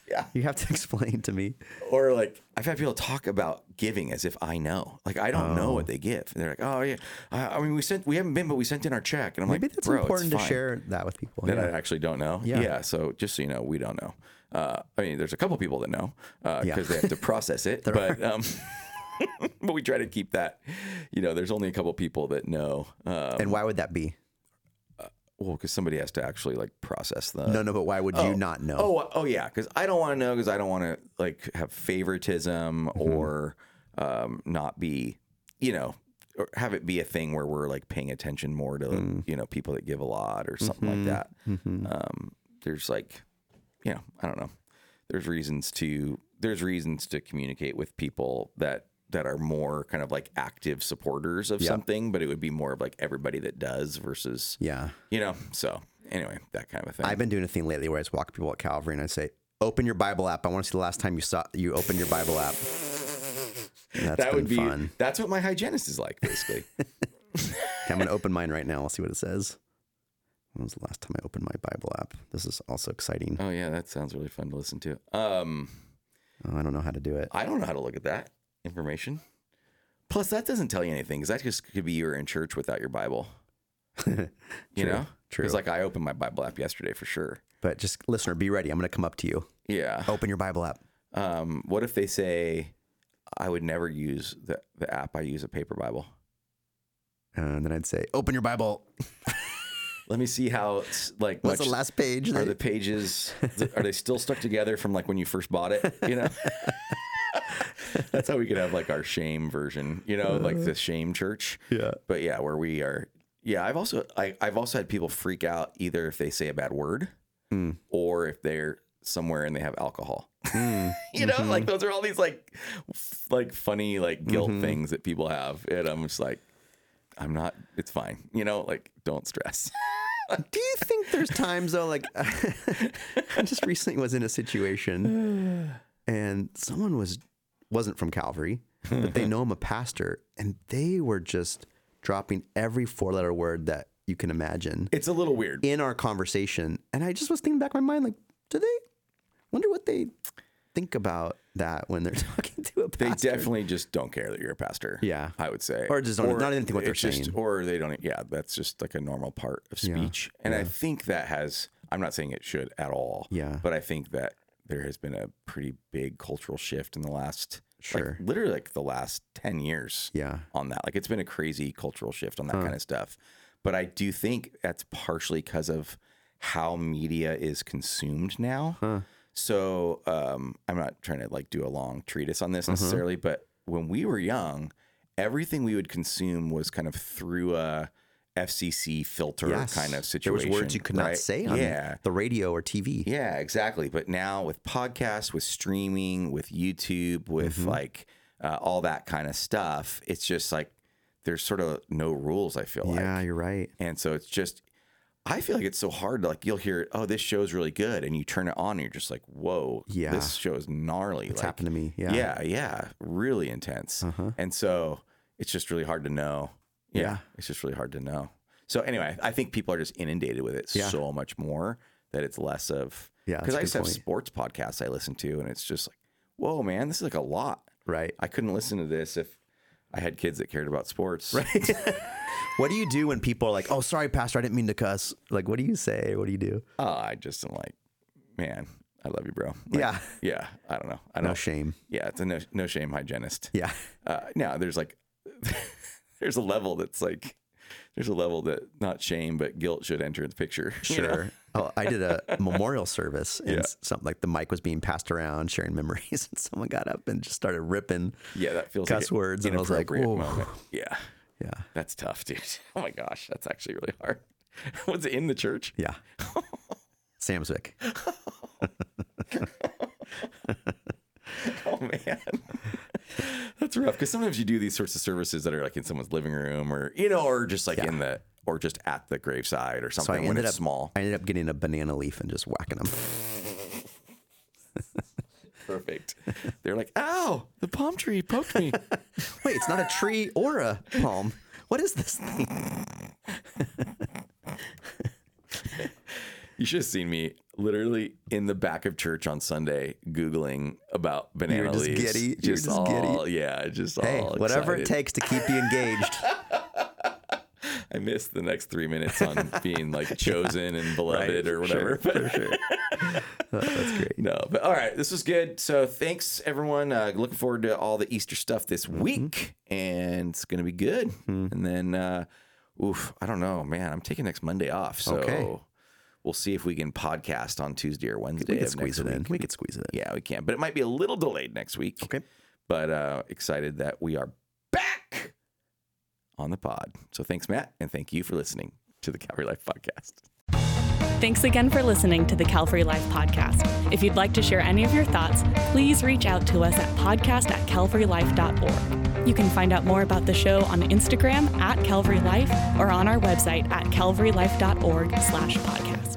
Yeah. You have to explain to me. Or like I've had people talk about giving as if I know. Like I don't oh. know what they give. And they're like, oh yeah. I, I mean, we sent we haven't been, but we sent in our check. And I'm Maybe like, that's bro, important it's to fine. share that with people. That yeah. I actually don't know. Yeah. yeah. So just so you know, we don't know. Uh, I mean, there's a couple people that know because uh, Yeah. they have to process it. but um, but we try to keep that. You know, there's only a couple people that know. Um, And why would that be? Well, because somebody has to actually like process the. No, no, but why would oh, you not know? Oh, oh yeah, because I don't want to know because I don't want to like have favoritism mm-hmm. or um, not be, you know, or have it be a thing where we're like paying attention more to mm. you know people that give a lot or something mm-hmm. like that. Mm-hmm. Um, there's like, you know, I don't know. There's reasons to there's reasons to communicate with people that. that are more kind of like active supporters of yeah. something, but it would be more of like everybody that does versus, yeah, you know, so anyway, that kind of a thing. I've been doing a thing lately where I just walk people at Calvary and I say, open your Bible app. I want to see the last time you saw you opened your Bible app. And that's that been would be, fun. That's what my hygienist is like, basically. Okay, I'm going to open mine right now. I'll see what it says. When was the last time I opened my Bible app? This is also exciting. Oh yeah. That sounds really fun to listen to. Um, oh, I don't know how to do it. I don't know how to look at that information. Plus, that doesn't tell you anything because that just could be you're in church without your Bible. you True, know? True. Because like I opened my Bible app yesterday for sure. But just listener, be ready. I'm going to come up to you. Yeah. Open your Bible app. Um, what if they say, I would never use the, the app, I use a paper Bible? And then I'd say, open your Bible. Let me see how it's like. What's much, the last page? Are the pages, are they still stuck together from like when you first bought it? You know? That's how we could have like our shame version, you know, like the shame church. Yeah. But yeah, where we are. Yeah. I've also, I, I've also had people freak out either if they say a bad word mm. or if they're somewhere and they have alcohol, mm. you know, mm-hmm. like those are all these like, f- like funny, like guilt mm-hmm. things that people have. And I'm just like, I'm not, it's fine. You know, like don't stress. Do you think there's times though, like I just recently was in a situation and someone was, wasn't from Calvary, but they know I'm a pastor and they were just dropping every four letter word that you can imagine. It's a little weird in our conversation. And I just was thinking back in my mind, like, do they wonder what they think about that when they're talking to a pastor? They definitely just don't care that you're a pastor. Yeah. I would say. Or just don't, or not even think what they're just, saying. Or they don't, yeah, that's just like a normal part of speech. Yeah. And yeah. I think that has, I'm not saying it should at all. Yeah. But I think that there has been a pretty big cultural shift in the last, sure. like, literally like the last ten years yeah. on that. Like it's been a crazy cultural shift on that huh. kind of stuff. But I do think that's partially because of how media is consumed now. Huh. So um, I'm not trying to like do a long treatise on this necessarily, uh-huh. but when we were young, everything we would consume was kind of through a F C C filter yes. kind of situation. There was words you could right? not say on yeah. the radio or T V. Yeah, exactly. But now with podcasts, with streaming, with YouTube, with mm-hmm. like uh, all that kind of stuff, it's just like there's sort of no rules, I feel yeah, like. Yeah, you're right. And so it's just, I feel like it's so hard to like, you'll hear, oh, this show's really good. And you turn it on and you're just like, whoa, yeah. this show is gnarly. It's like, happened to me. Yeah. Yeah. Yeah. Really intense. Uh-huh. And so it's just really hard to know. Yeah, yeah. It's just really hard to know. So anyway, I think people are just inundated with it yeah. so much more that it's less of, yeah, because I used to have point. sports podcasts I listen to and it's just like, whoa, man, this is like a lot. Right. I couldn't listen to this if I had kids that cared about sports. Right. What do you do when people are like, oh, sorry, pastor, I didn't mean to cuss? Like, what do you say? What do you do? Oh, I just am like, man, I love you, bro. Like, yeah. Yeah. I don't know. I don't, no shame. Yeah. It's a no, no shame hygienist. Yeah. Uh, now there's like, there's a level that's like, there's a level that not shame, but guilt should enter the picture. Sure. You know? Oh, I did a memorial service and yeah. something like the mic was being passed around, sharing memories, and someone got up and just started ripping yeah, that feels cuss like words. And I was like, whoa. Yeah. Yeah. That's tough, dude. Oh my gosh. That's actually really hard. Was it in the church? Yeah. Samswick. Oh man. That's rough because sometimes you do these sorts of services that are like in someone's living room or, you know, or just like yeah. in the, or just at the graveside or something so when it's up, small. I ended up getting a banana leaf and just whacking them. Perfect. They're like, ow, the palm tree poked me. Wait, it's not a tree or a palm. What is this thing? You should have seen me literally in the back of church on Sunday, Googling about banana You're just leaves. giddy. You're Just, just all, giddy. yeah, just Hey, all whatever it excited. takes to keep you engaged. I missed the next three minutes on being like chosen and beloved Right, or whatever. Sure, for sure. Oh, that's great. No, but all right, this was good. So thanks everyone. Uh, looking forward to all the Easter stuff this week, and it's gonna be good. And then, uh, oof, I don't know, man. I'm taking next Monday off, so Okay. we'll see if we can podcast on Tuesday or Wednesday. We could of squeeze next it in. week. We could squeeze it in. Yeah, we can, but it might be a little delayed next week. Okay. But uh, excited that we are back on the pod. So thanks, Matt, and thank you for listening to the Calvary Life Podcast. Thanks again for listening to the Calvary Life Podcast. If you'd like to share any of your thoughts, please reach out to us at podcast at calvary life dot org. You can find out more about the show on Instagram at Calvary Life or on our website at calvary life dot org slash podcast.